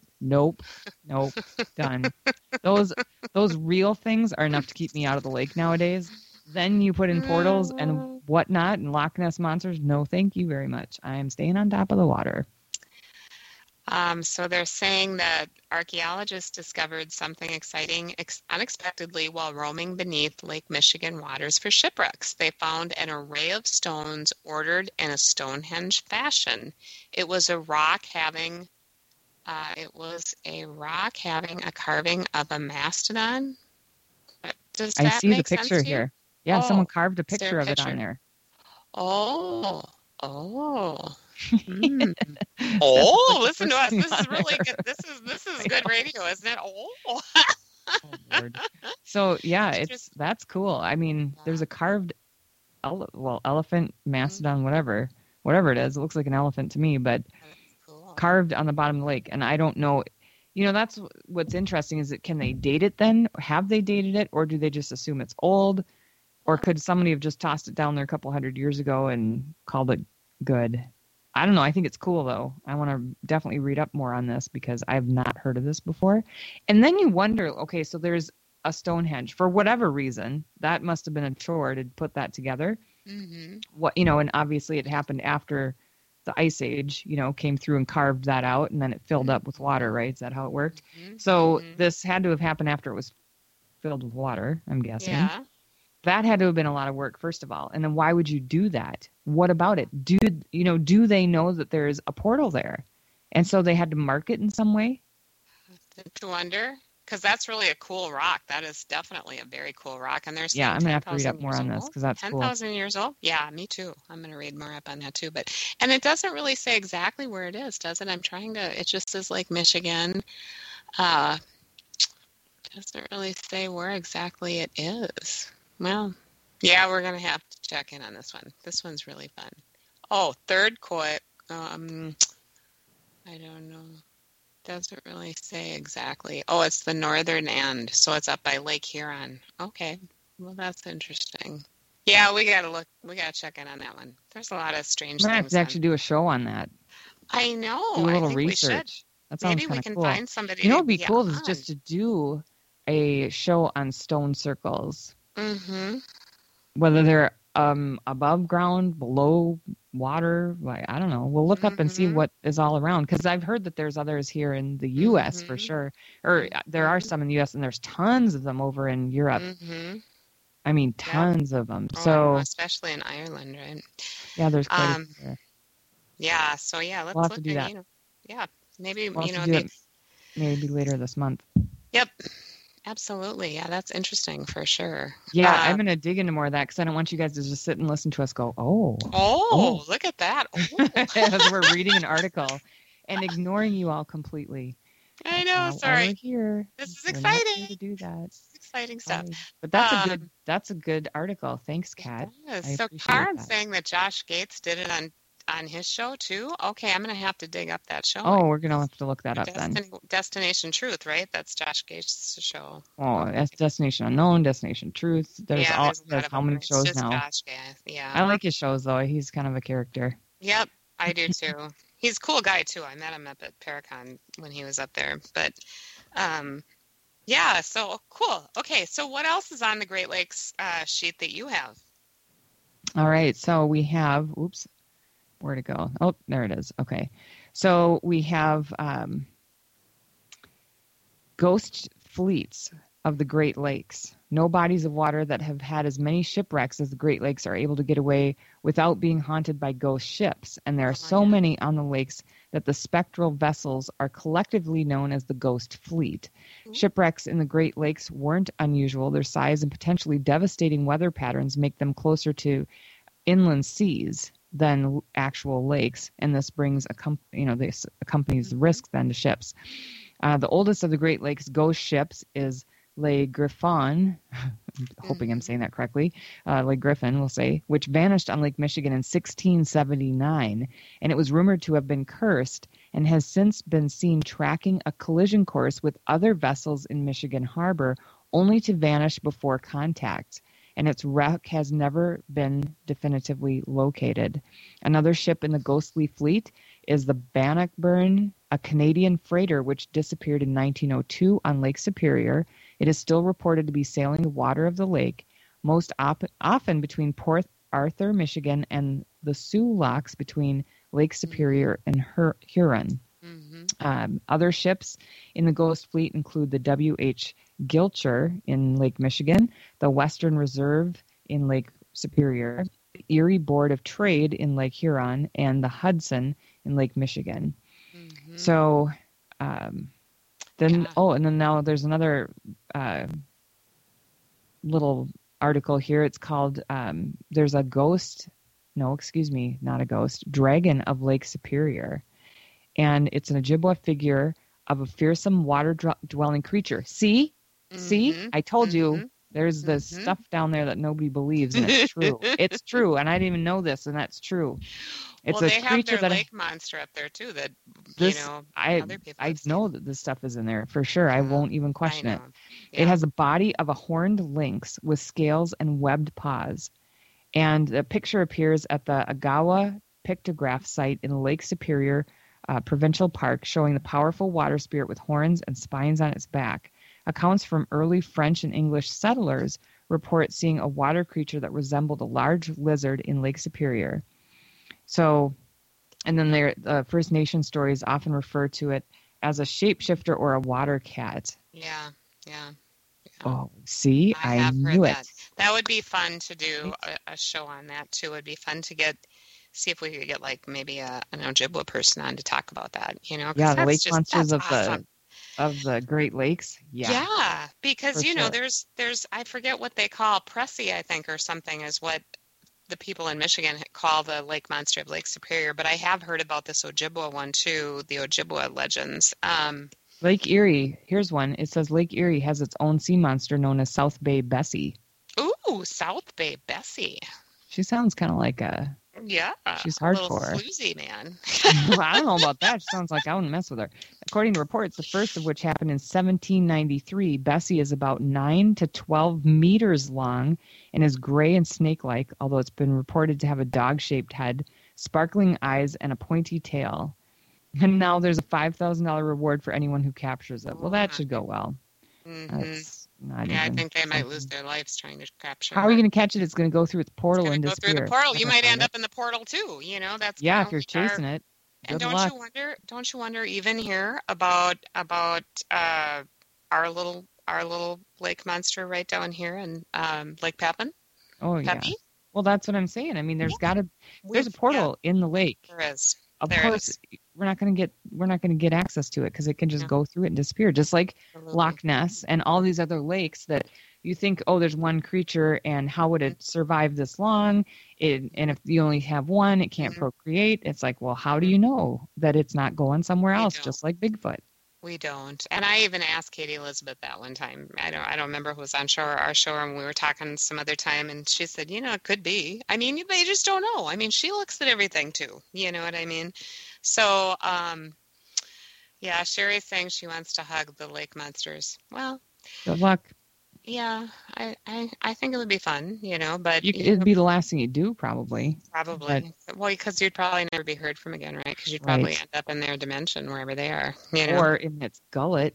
Done. Those real things are enough to keep me out of the lake nowadays. Then you put in portals and whatnot and Loch Ness monsters. No, thank you very much. I am staying on top of the water. So they're saying that archaeologists discovered something exciting unexpectedly while roaming beneath Lake Michigan waters for shipwrecks. They found an array of stones ordered in a Stonehenge fashion. It was a rock having a carving of a mastodon. Does that I see make the picture sense here. Yeah, someone carved a picture of it on there. Oh. Mm. Oh, listen to us. This is really good. This is good radio, isn't it? Oh. Oh, Lord. So yeah, that's cool. I mean, there's a carved elephant, mastodon, whatever it is. It looks like an elephant to me, but carved on the bottom of the lake. And I don't know, that's what's interesting is can they date it then? Have they dated it, or do they just assume it's old? Or could somebody have just tossed it down there a couple hundred years ago and called it good? I don't know. I think it's cool, though. I want to definitely read up more on this because I've not heard of this before. And then you wonder, okay, so there's a Stonehenge. For whatever reason, that must have been a chore to put that together. Mm-hmm. And obviously it happened after the Ice Age, came through and carved that out, and then it filled up with water, right? Is that how it worked? Mm-hmm. So this had to have happened after it was filled with water, I'm guessing. Yeah. That had to have been a lot of work, first of all. And then why would you do that? What about it? Do they know that there's a portal there? And so they had to mark it in some way? To wonder. Because that's really a cool rock. That is definitely a very cool rock. And there's I'm going to have to read up more on this because that's 10,000 years old? Yeah, me too. I'm going to read more up on that too. And it doesn't really say exactly where it is, does it? It just says Lake Michigan. Doesn't really say where exactly it is. Well, yeah, we're going to have to check in on this one. This one's really fun. Oh, third coit. I don't know. Doesn't really say exactly. Oh, it's the northern end, so it's up by Lake Huron. Okay, well, that's interesting. Yeah, we got to look. We got to check in on that one. There's a lot of strange things. I have to actually do a show on that. I know. Do a little research. That sounds Maybe we can cool. Find somebody. It'd be cool is just to do a show on stone circles. Mm-hmm. Whether they're above ground, below water, I don't know. We'll look up and see what is all around because I've heard that there's others here in the U.S. for sure, or there are some in the U.S. and there's tons of them over in Europe. Mm-hmm. I mean, tons of them. Oh, so especially in Ireland, right? Yeah, there's quite a few there. Yeah, so let's we'll have look to do that. Maybe maybe later this month. Yep. Absolutely. Yeah, that's interesting for sure. Yeah, I'm going to dig into more of that because I don't want you guys to just sit and listen to us go, oh, look at that. As we're reading an article and ignoring you all completely. I know, sorry. Here. This is exciting. To do that. This is exciting stuff. But that's a good article. Thanks, Kat. So Karen's saying that Josh Gates did it on his show too? Okay, I'm going to have to dig up that show. Oh, we're going to have to look that up then. Destination Truth, right? That's Josh Gates' show. Oh, that's Destination Unknown, Destination Truth. There's how many shows now? Josh Gates. Yeah. I like his shows though. He's kind of a character. Yep, I do too. He's a cool guy too. I met him up at Paracon when he was up there. But yeah, so cool. Okay, so what else is on the Great Lakes sheet that you have? All right, so we have where to go? Oh, there it is. Okay. So we have ghost fleets of the Great Lakes. No bodies of water that have had as many shipwrecks as the Great Lakes are able to get away without being haunted by ghost ships. And there are so many on the lakes that the spectral vessels are collectively known as the Ghost Fleet. Shipwrecks in the Great Lakes weren't unusual. Their size and potentially devastating weather patterns make them closer to inland seas than actual lakes, and this brings this accompanies the risk then to ships. The oldest of the Great Lakes ghost ships is Le Griffon, hoping I'm saying that correctly, Le Griffon, we'll say, which vanished on Lake Michigan in 1679, and it was rumored to have been cursed and has since been seen tracking a collision course with other vessels in Michigan Harbor, only to vanish before contact, and its wreck has never been definitively located. Another ship in the ghostly fleet is the Bannockburn, a Canadian freighter which disappeared in 1902 on Lake Superior. It is still reported to be sailing the water of the lake, most often between Port Arthur, Michigan, and the Sioux Locks between Lake Superior and Huron. Other ships in the Ghost Fleet include the W.H. Gilcher in Lake Michigan, the Western Reserve in Lake Superior, the Erie Board of Trade in Lake Huron, and the Hudson in Lake Michigan. So and then now there's another little article here. It's called there's a ghost, not a ghost, dragon of Lake Superior. And it's an Ojibwa figure of a fearsome water-dwelling creature. See? I told you there's this stuff down there that nobody believes, and it's true. It's true, and I didn't even know this, and that's true. It's they have their lake monster up there too. That other people. I know that this stuff is in there for sure. I won't even question it. Yeah. It has a body of a horned lynx with scales and webbed paws, and the picture appears at the Agawa Pictograph site in Lake Superior Provincial Park, showing the powerful water spirit with horns and spines on its back. Accounts from early French and English settlers report seeing a water creature that resembled a large lizard in Lake Superior. So, and then the First Nation stories often refer to it as a shapeshifter or a water cat. Yeah. Oh, see, I knew it. That would be fun to do a show on that too. It would be fun to see if we could get like maybe an Ojibwa person on to talk about that. Yeah, the lake monsters of awesome. Of the Great Lakes. Yeah, because there's I forget what they call Pressy, I think, or something is what the people in Michigan call the lake monster of Lake Superior. But I have heard about this Ojibwa one too, the Ojibwa legends. Lake Erie. Here's one. It says Lake Erie has its own sea monster known as South Bay Bessie. Ooh, South Bay Bessie. She sounds kind of like she's hardcore. Floozy, man. Well, I don't know about that. She sounds like I wouldn't mess with her. According to reports, the first of which happened in 1793, Bessie is about 9 to 12 meters long and is gray and snake-like, although it's been reported to have a dog-shaped head, sparkling eyes, and a pointy tail. And now there's a $5,000 reward for anyone who captures it. Well, that should go well. I think they might lose their lives trying to capture. How are you going to catch it? It's going to go through its portal and disappear. Go through the portal. You might end up in the portal too. That's if you're chasing it. And don't you wonder even here about our little lake monster right down here in Lake Pepin? Oh yeah. Well, that's what I'm saying. I mean, there's a portal in the lake. There is. Of course, we're not going to get access to it because it can just go through it and disappear, just like Loch Ness and all these other lakes that you think, there's one creature and how would it survive this long? And if you only have one, it can't procreate. It's like, well, how do you know that it's not going somewhere else, just like Bigfoot? We don't. And I even asked Katie Elizabeth that one time. I don't remember who was on our show, and we were talking some other time, and she said, it could be. I mean, they just don't know. I mean, she looks at everything too. You know what I mean? So, Sherry's saying she wants to hug the lake monsters. Well, good luck. Yeah, I think it would be fun, but... It'd be the last thing you do, probably. Probably. Well, because you'd probably never be heard from again, right? Because you'd probably end up in their dimension, wherever they are. Or in its gullet.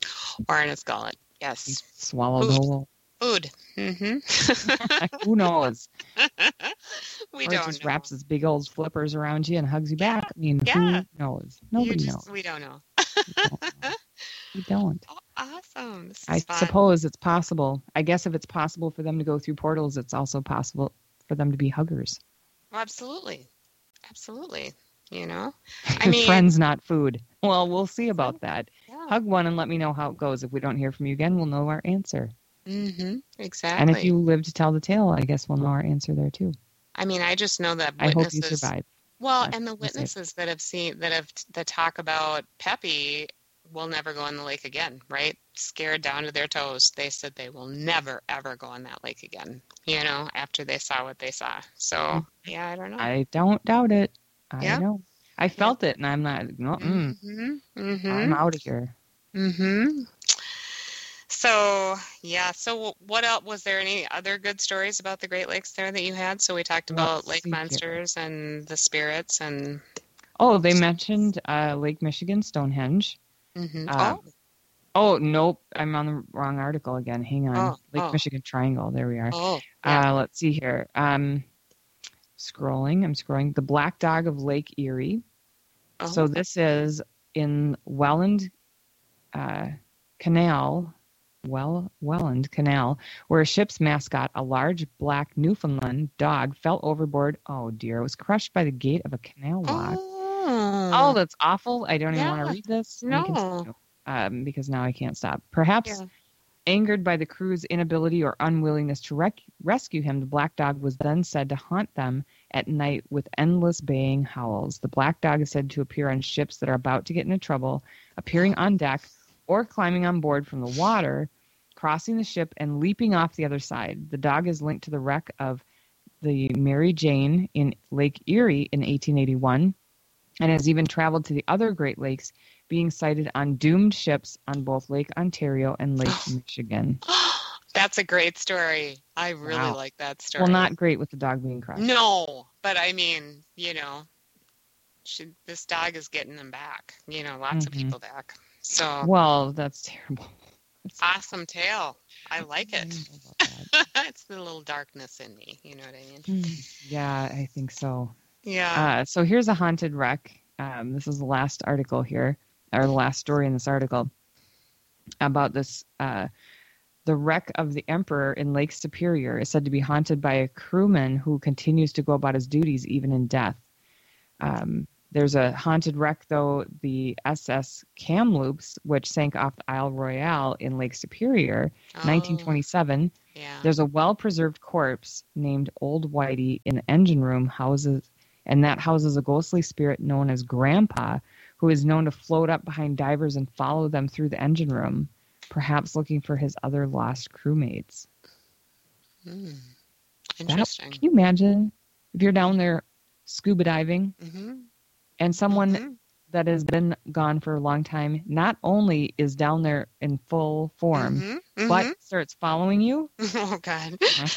Yes. You swallow the whole... Food. Mm-hmm. Who knows? We or don't it just know. wraps its big old flippers around you and hugs you back. I mean, who knows? Nobody knows. We don't know. We don't. Awesome. I suppose it's possible. I guess if it's possible for them to go through portals, it's also possible for them to be huggers. Well, absolutely. Absolutely. I mean, friends, not food. Well, we'll see about that. Yeah. Hug one and let me know how it goes. If we don't hear from you again, we'll know our answer. Mm-hmm. Exactly. And if you live to tell the tale, I guess we'll know our answer there too. I mean, I just know that witnesses. I hope you survive. Well, and the witnesses that talk about Peppy will never go in the lake again, right? Scared down to their toes. They said they will never, ever go in that lake again, after they saw what they saw. So, yeah, I don't know. I don't doubt it. I know. I felt it, and I'm not, I'm out of here. Mm-hmm. So, so what else? Was there any other good stories about the Great Lakes there that you had? So we talked about lake monsters and the spirits and... Oh, they mentioned Lake Michigan, Stonehenge. Mm-hmm. Oh, nope. I'm on the wrong article again. Hang on. Lake Michigan Triangle. There we are. Oh, yeah. Let's see here. I'm scrolling. The Black Dog of Lake Erie. Oh. So this is in Welland Canal, where a ship's mascot, a large black Newfoundland dog, fell overboard. Oh, dear. It was crushed by the gate of a canal lock. Oh, that's awful. I don't even want to read this. No. Because now I can't stop. Perhaps angered by the crew's inability or unwillingness to rescue him, the black dog was then said to haunt them at night with endless baying howls. The black dog is said to appear on ships that are about to get into trouble, appearing on deck or climbing on board from the water, crossing the ship and leaping off the other side. The dog is linked to the wreck of the Mary Jane in Lake Erie in 1881 and has even traveled to the other Great Lakes, being sighted on doomed ships on both Lake Ontario and Lake Michigan. That's a great story. I really like that story. Well, not great with the dog being crushed. No, but I mean, this dog is getting them back. Lots of people back. So. Well, that's terrible. Awesome tale. I like it. It's the little darkness in me. You know what I mean? Yeah, I think so. Yeah. So here's a haunted wreck. This is the last article here, or the last story in this article about this. The wreck of the Emperor in Lake Superior is said to be haunted by a crewman who continues to go about his duties even in death. There's a haunted wreck, though, the SS Kamloops, which sank off the Isle Royale in Lake Superior, 1927. Yeah. There's a well-preserved corpse named Old Whitey in the engine room and that houses a ghostly spirit known as Grandpa, who is known to float up behind divers and follow them through the engine room, perhaps looking for his other lost crewmates. Interesting. Can you imagine if you're down there scuba diving and someone that has been gone for a long time not only is down there in full form, but starts following you? Oh, God.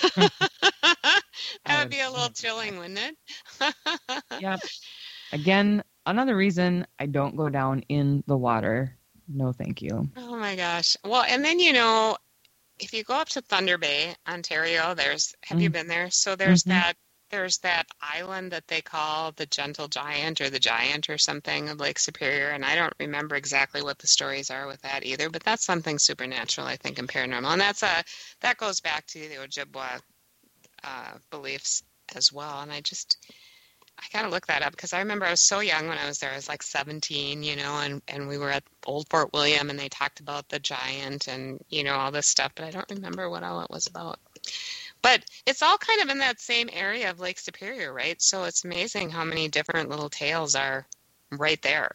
That would be a little chilling, wouldn't it? Yep. Again, another reason I don't go down in the water. No, thank you. Oh, my gosh. Well, and then, if you go up to Thunder Bay, Ontario, have you been there? So there's that island that they call the Gentle Giant or the Giant or something of Lake Superior, and I don't remember exactly what the stories are with that either, but that's something supernatural, I think, and paranormal. And that goes back to the Ojibwa beliefs as well. And I gotta look that up because I remember I was so young when I was there. I was like 17, and we were at Old Fort William and they talked about the giant and, all this stuff, but I don't remember what all it was about. But it's all kind of in that same area of Lake Superior, right? So it's amazing how many different little tales are right there,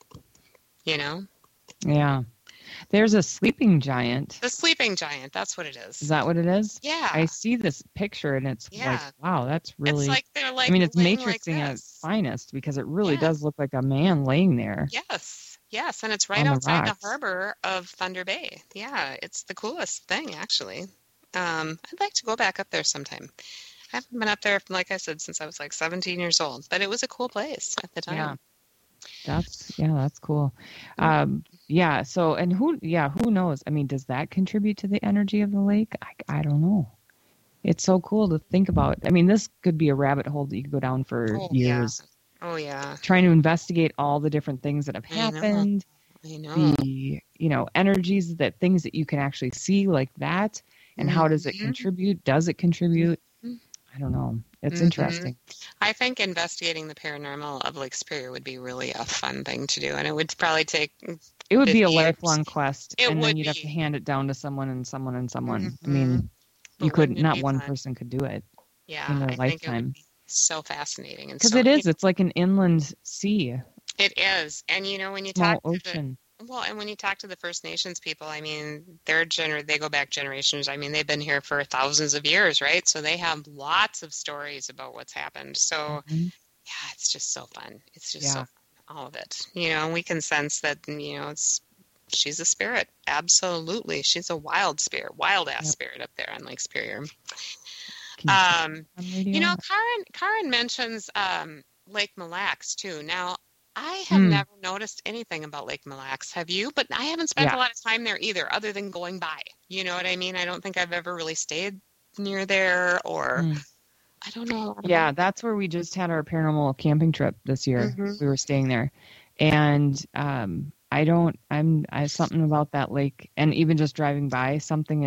Yeah. There's a sleeping giant. The sleeping giant, that's what it is. Is that what it is? Yeah. I see this picture and it's like, wow, that's really... It's like they're like... I mean, it's matrixing at its finest because it really does look like a man laying there. Yes, and it's right outside the harbor of Thunder Bay. Yeah, it's the coolest thing, actually. I'd like to go back up there sometime. I haven't been up there, like I said, since I was like 17 years old, but it was a cool place at the time. That's cool. So, and who knows? I mean, does that contribute to the energy of the lake? I don't know. It's so cool to think about. I mean, this could be a rabbit hole that you could go down for years. Oh, yeah. Trying to investigate all the different things that have happened. I know. the, energies, that things that you can actually see like that. And how does it contribute? Does it contribute? I don't know. It's interesting. I think investigating the paranormal of Lake Superior would be really a fun thing to do. And it would probably take... It would be a lifelong quest. And then you'd have to hand it down to someone and someone and someone. I mean, you couldn't, not one person could do it in their lifetime. Think it would be so fascinating. Because it is. It's like an inland sea. It is. And, when you Small talk to ocean. and when you talk to the First Nations people, I mean, they go back generations. I mean, they've been here for thousands of years, right? So they have lots of stories about what's happened. So, yeah, it's just so fun. It's just so fun, all of it. We can sense that, she's a spirit. Absolutely. She's a wild spirit, wild-ass spirit up there on Lake Superior. Karen mentions Lake Mille Lacs, too. Now, I have never noticed anything about Lake Mille Lacs. Have you? But I haven't spent a lot of time there either, other than going by. You know what I mean? I don't think I've ever really stayed near there, or I don't know. Yeah, that's where we just had our paranormal camping trip this year. We were staying there. And something about that lake, and even just driving by,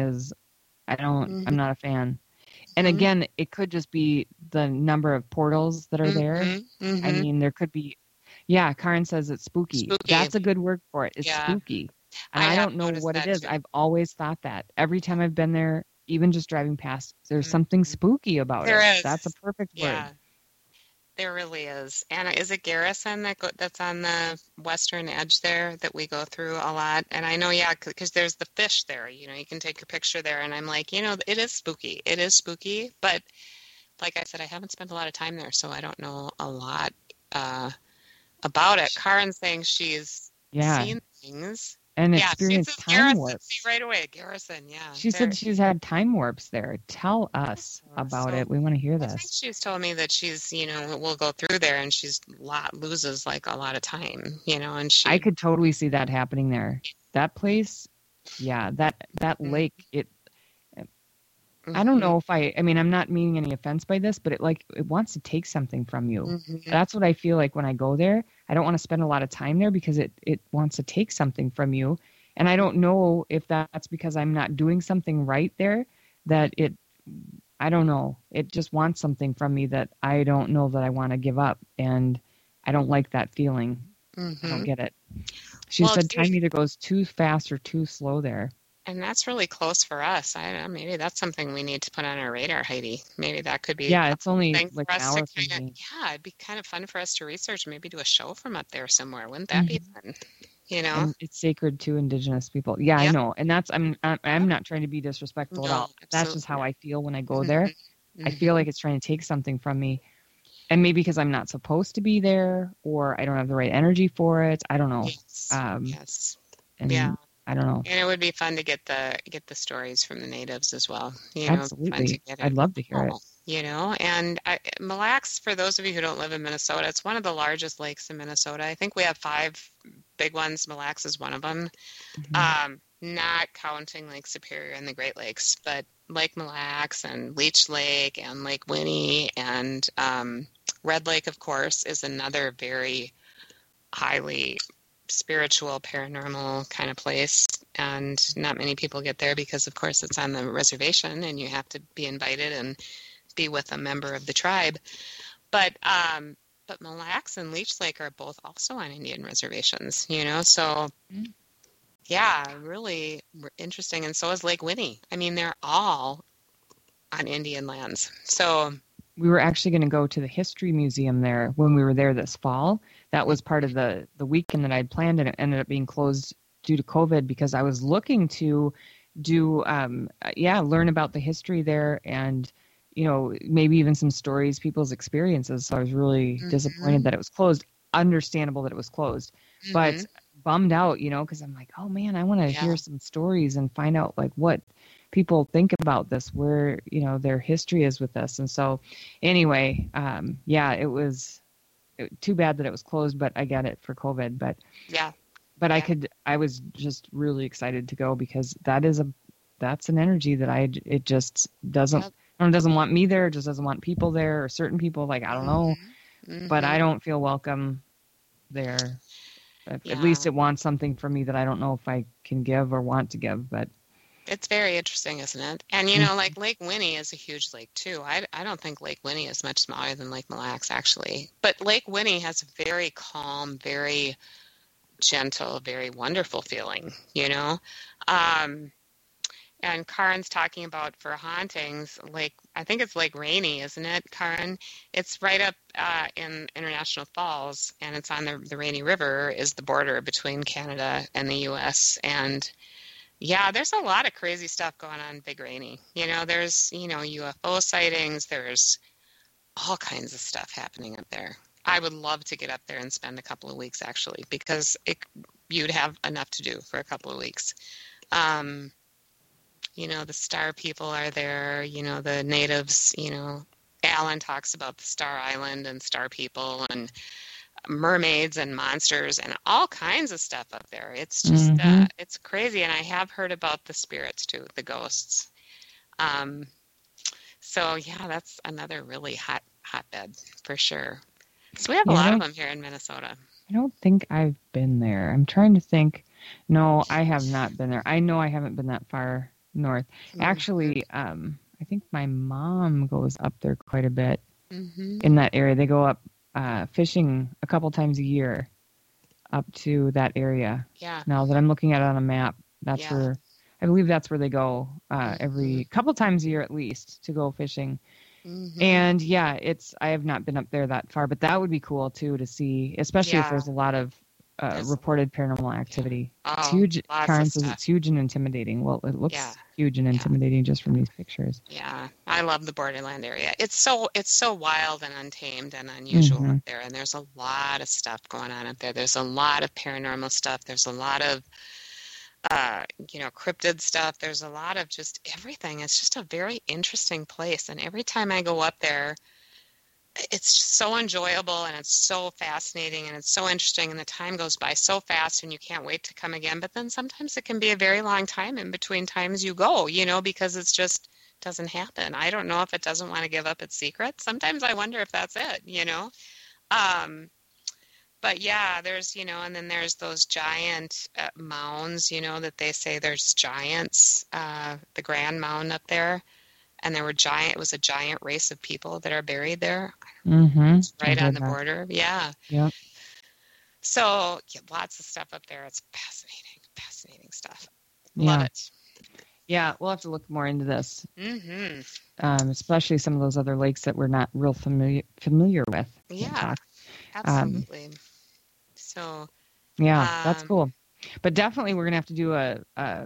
I'm not a fan. And again, it could just be the number of portals that are there. I mean, there could be... Yeah, Karen says it's spooky. That's a good word for it. It's spooky. And I don't know what it is. I've always thought that. Every time I've been there, even just driving past, there's something spooky about it. There is. That's a perfect word. There really is. Anna, is it Garrison that's on the western edge there that we go through a lot? And I know, because there's the fish there. You can take a picture there. And I'm like, it is spooky. It is spooky. But like I said, I haven't spent a lot of time there, so I don't know a lot about it. Karen's saying she's seen things. And experienced time warps. See right away, Garrison, She said she's had time warps there. Tell us about it. We want to hear this. I think she's told me that she's, we'll go through there and loses like a lot of time, and I could totally see that happening there. That place, that lake, I don't know if I'm not meaning any offense by this, but it wants to take something from you. That's what I feel like when I go there. I don't want to spend a lot of time there because it wants to take something from you. And I don't know if that's because I'm not doing something right there, I don't know. It just wants something from me that I don't know that I want to give up. And I don't like that feeling. I don't get it. She said time either goes too fast or too slow there. And that's really close for us. I don't know, maybe that's something we need to put on our radar, Heidi. Maybe that could be. Yeah, it's only like an hour from me. Yeah, it'd be kind of fun for us to research. Maybe do a show from up there somewhere. Wouldn't that be fun? And it's sacred to Indigenous people. Yeah, I know. And that's I'm not trying to be disrespectful at all. Absolutely. That's just how I feel when I go there. I feel like it's trying to take something from me. And maybe because I'm not supposed to be there, or I don't have the right energy for it. I don't know. Yes. I don't know. And it would be fun to get the stories from the natives as well. Absolutely. I'd love to hear it. And Mille Lacs, for those of you who don't live in Minnesota, it's one of the largest lakes in Minnesota. I think we have 5 big ones. Mille Lacs is one of them. Not counting Lake Superior and the Great Lakes, but Lake Mille Lacs and Leech Lake and Lake Winnie and Red Lake, of course, is another very highly spiritual, paranormal kind of place, and not many people get there because, of course, it's on the reservation and you have to be invited and be with a member of the tribe. But Mille Lacs and Leech Lake are both also on Indian reservations, so really interesting. And so is Lake Winnie. I mean, they're all on Indian lands. So we were actually going to go to the history museum there when we were there this fall. That was part of the weekend that I'd planned, and it ended up being closed due to COVID because I was looking to do, learn about the history there and, maybe even some stories, people's experiences. So I was really disappointed that it was closed. Understandable that it was closed, but bummed out, because I'm like, oh man, I want to hear some stories and find out what people think about this, where, their history is with this. And so anyway, it was too bad that it was closed, but I get it for COVID, I was just really excited to go because that's an energy that it just doesn't want me there. It just doesn't want people there or certain people. I don't know, but I don't feel welcome there. At least it wants something from me that I don't know if I can give or want to give, but it's very interesting, isn't it? And, like Lake Winnie is a huge lake, too. I don't think Lake Winnie is much smaller than Lake Mille Lacs, actually. But Lake Winnie has a very calm, very gentle, very wonderful feeling, And Karen's talking about for hauntings, I think it's Lake Rainy, isn't it, Karen? It's right up in International Falls, and it's on the Rainy River is the border between Canada and the U.S., and yeah, there's a lot of crazy stuff going on in Big Rainy. There's, UFO sightings. There's all kinds of stuff happening up there. I would love to get up there and spend a couple of weeks, actually, because you'd have enough to do for a couple of weeks. The Star people are there, the natives, Alan talks about the Star Island and Star people and mermaids and monsters and all kinds of stuff up there. It's just it's crazy, and I have heard about the spirits too, the ghosts. So yeah, that's another really hotbed for sure. So we have a lot of them here in Minnesota. I don't think I've been there. I'm trying to think. No, I have not been there. I know I haven't been that far north. Actually, I think my mom goes up there quite a bit in that area. They go up fishing a couple times a year up to that area. Yeah. Now that I'm looking at it on a map, that's where I believe that's where they go every couple times a year at least to go fishing. And yeah, I have not been up there that far, but that would be cool too to see, especially if there's a lot of reported paranormal activity. It's huge. Karen says it's huge and intimidating. Well, it looks huge and intimidating just from these pictures. Yeah, I love the Borderland area. It's so wild and untamed and unusual up there, and there's a lot of stuff going on up there. There's a lot of paranormal stuff. There's a lot of cryptid stuff. There's a lot of just everything. It's just a very interesting place, and every time I go up there, it's just so enjoyable, and it's so fascinating, and it's so interesting, and the time goes by so fast, and you can't wait to come again. But then sometimes it can be a very long time in between times you go, because it's just doesn't happen. I don't know if it doesn't want to give up its secret. Sometimes I wonder if that's it, But yeah, there's, and then there's those giant mounds, that they say there's giants, the Grand Mound up there. And it was a giant race of people that are buried there. It's right on the border. Yeah. Yep. So lots of stuff up there. It's fascinating stuff. Love it. Yeah, we'll have to look more into this. Especially some of those other lakes that we're not real familiar with. Yeah, absolutely. So. Yeah, that's cool. But definitely we're going to have to do a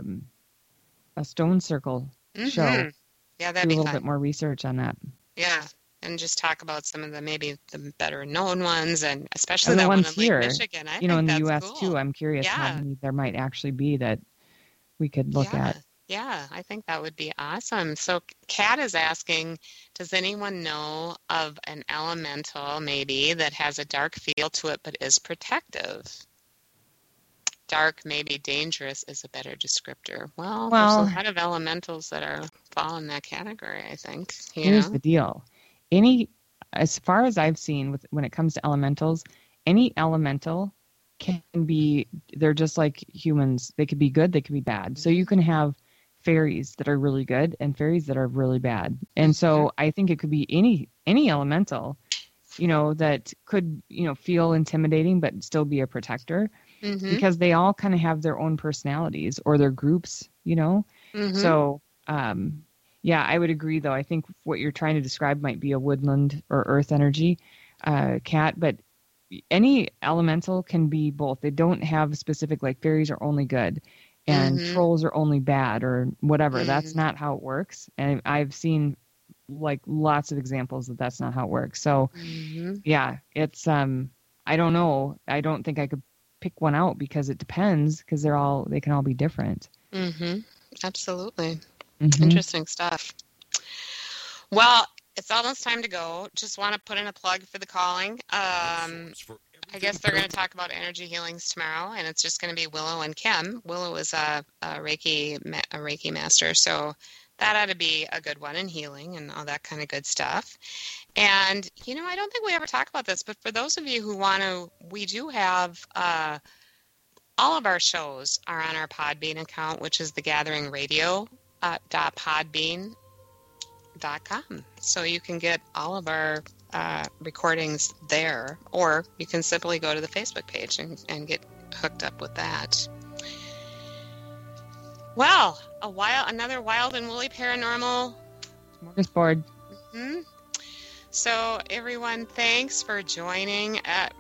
stone circle show. Yeah, that'd do be a little fun. bit more research on that. Yeah, and just talk about some of the better known ones, and especially that ones one in here, Lake Michigan. I think in the that's U.S. cool. too. I'm curious how many there might actually be that we could look at. Yeah, I think that would be awesome. So Kat is asking, does anyone know of an elemental maybe that has a dark feel to it but is protective? Dark, maybe dangerous is a better descriptor. Well, there's a lot of elementals that fall in that category, I think. Here's the deal. As far as I've seen when it comes to elementals, any elemental they're just like humans. They could be good, they could be bad. So you can have fairies that are really good and fairies that are really bad. And so I think it could be any elemental, that could, feel intimidating but still be a protector. Because they all kind of have their own personalities or their groups, So, I would agree, though. I think what you're trying to describe might be a woodland or earth energy, Cat, but any elemental can be both. They don't have specific, like fairies are only good and trolls are only bad or whatever. That's not how it works. And I've seen like lots of examples that that's not how it works. So, it's, I don't know. I don't think I could pick one out because it depends, because they can all be different. Absolutely. Interesting stuff. Well, it's almost time to go. Just want to put in a plug for the calling. I guess they're going to talk about energy healings tomorrow, and it's just going to be Willow and Kim. Willow is a Reiki master, so that ought to be a good one in healing and all that kind of good stuff. And, I don't think we ever talk about this, but for those of you who want to, we do have all of our shows are on our Podbean account, which is thegatheringradio.podbean.com. So you can get all of our recordings there, or you can simply go to the Facebook page and get hooked up with that. Well, another wild and woolly paranormal smorgasbord. Mm-hmm. So everyone, thanks for joining.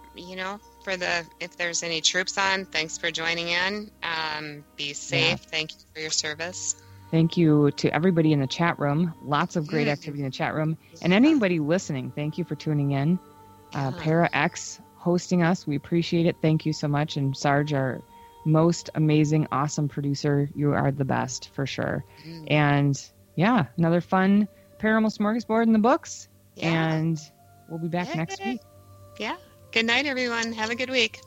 If there's any troops on, thanks for joining in. Be safe. Yeah. Thank you for your service. Thank you to everybody in the chat room. Lots of great activity in the chat room. And anybody listening, thank you for tuning in. Para X hosting us. We appreciate it. Thank you so much. And Sarge, our most amazing, awesome producer. You are the best for sure. And yeah, another fun paranormal smorgasbord in the books. Yeah. And we'll be back next week. Yeah. Good night, everyone. Have a good week.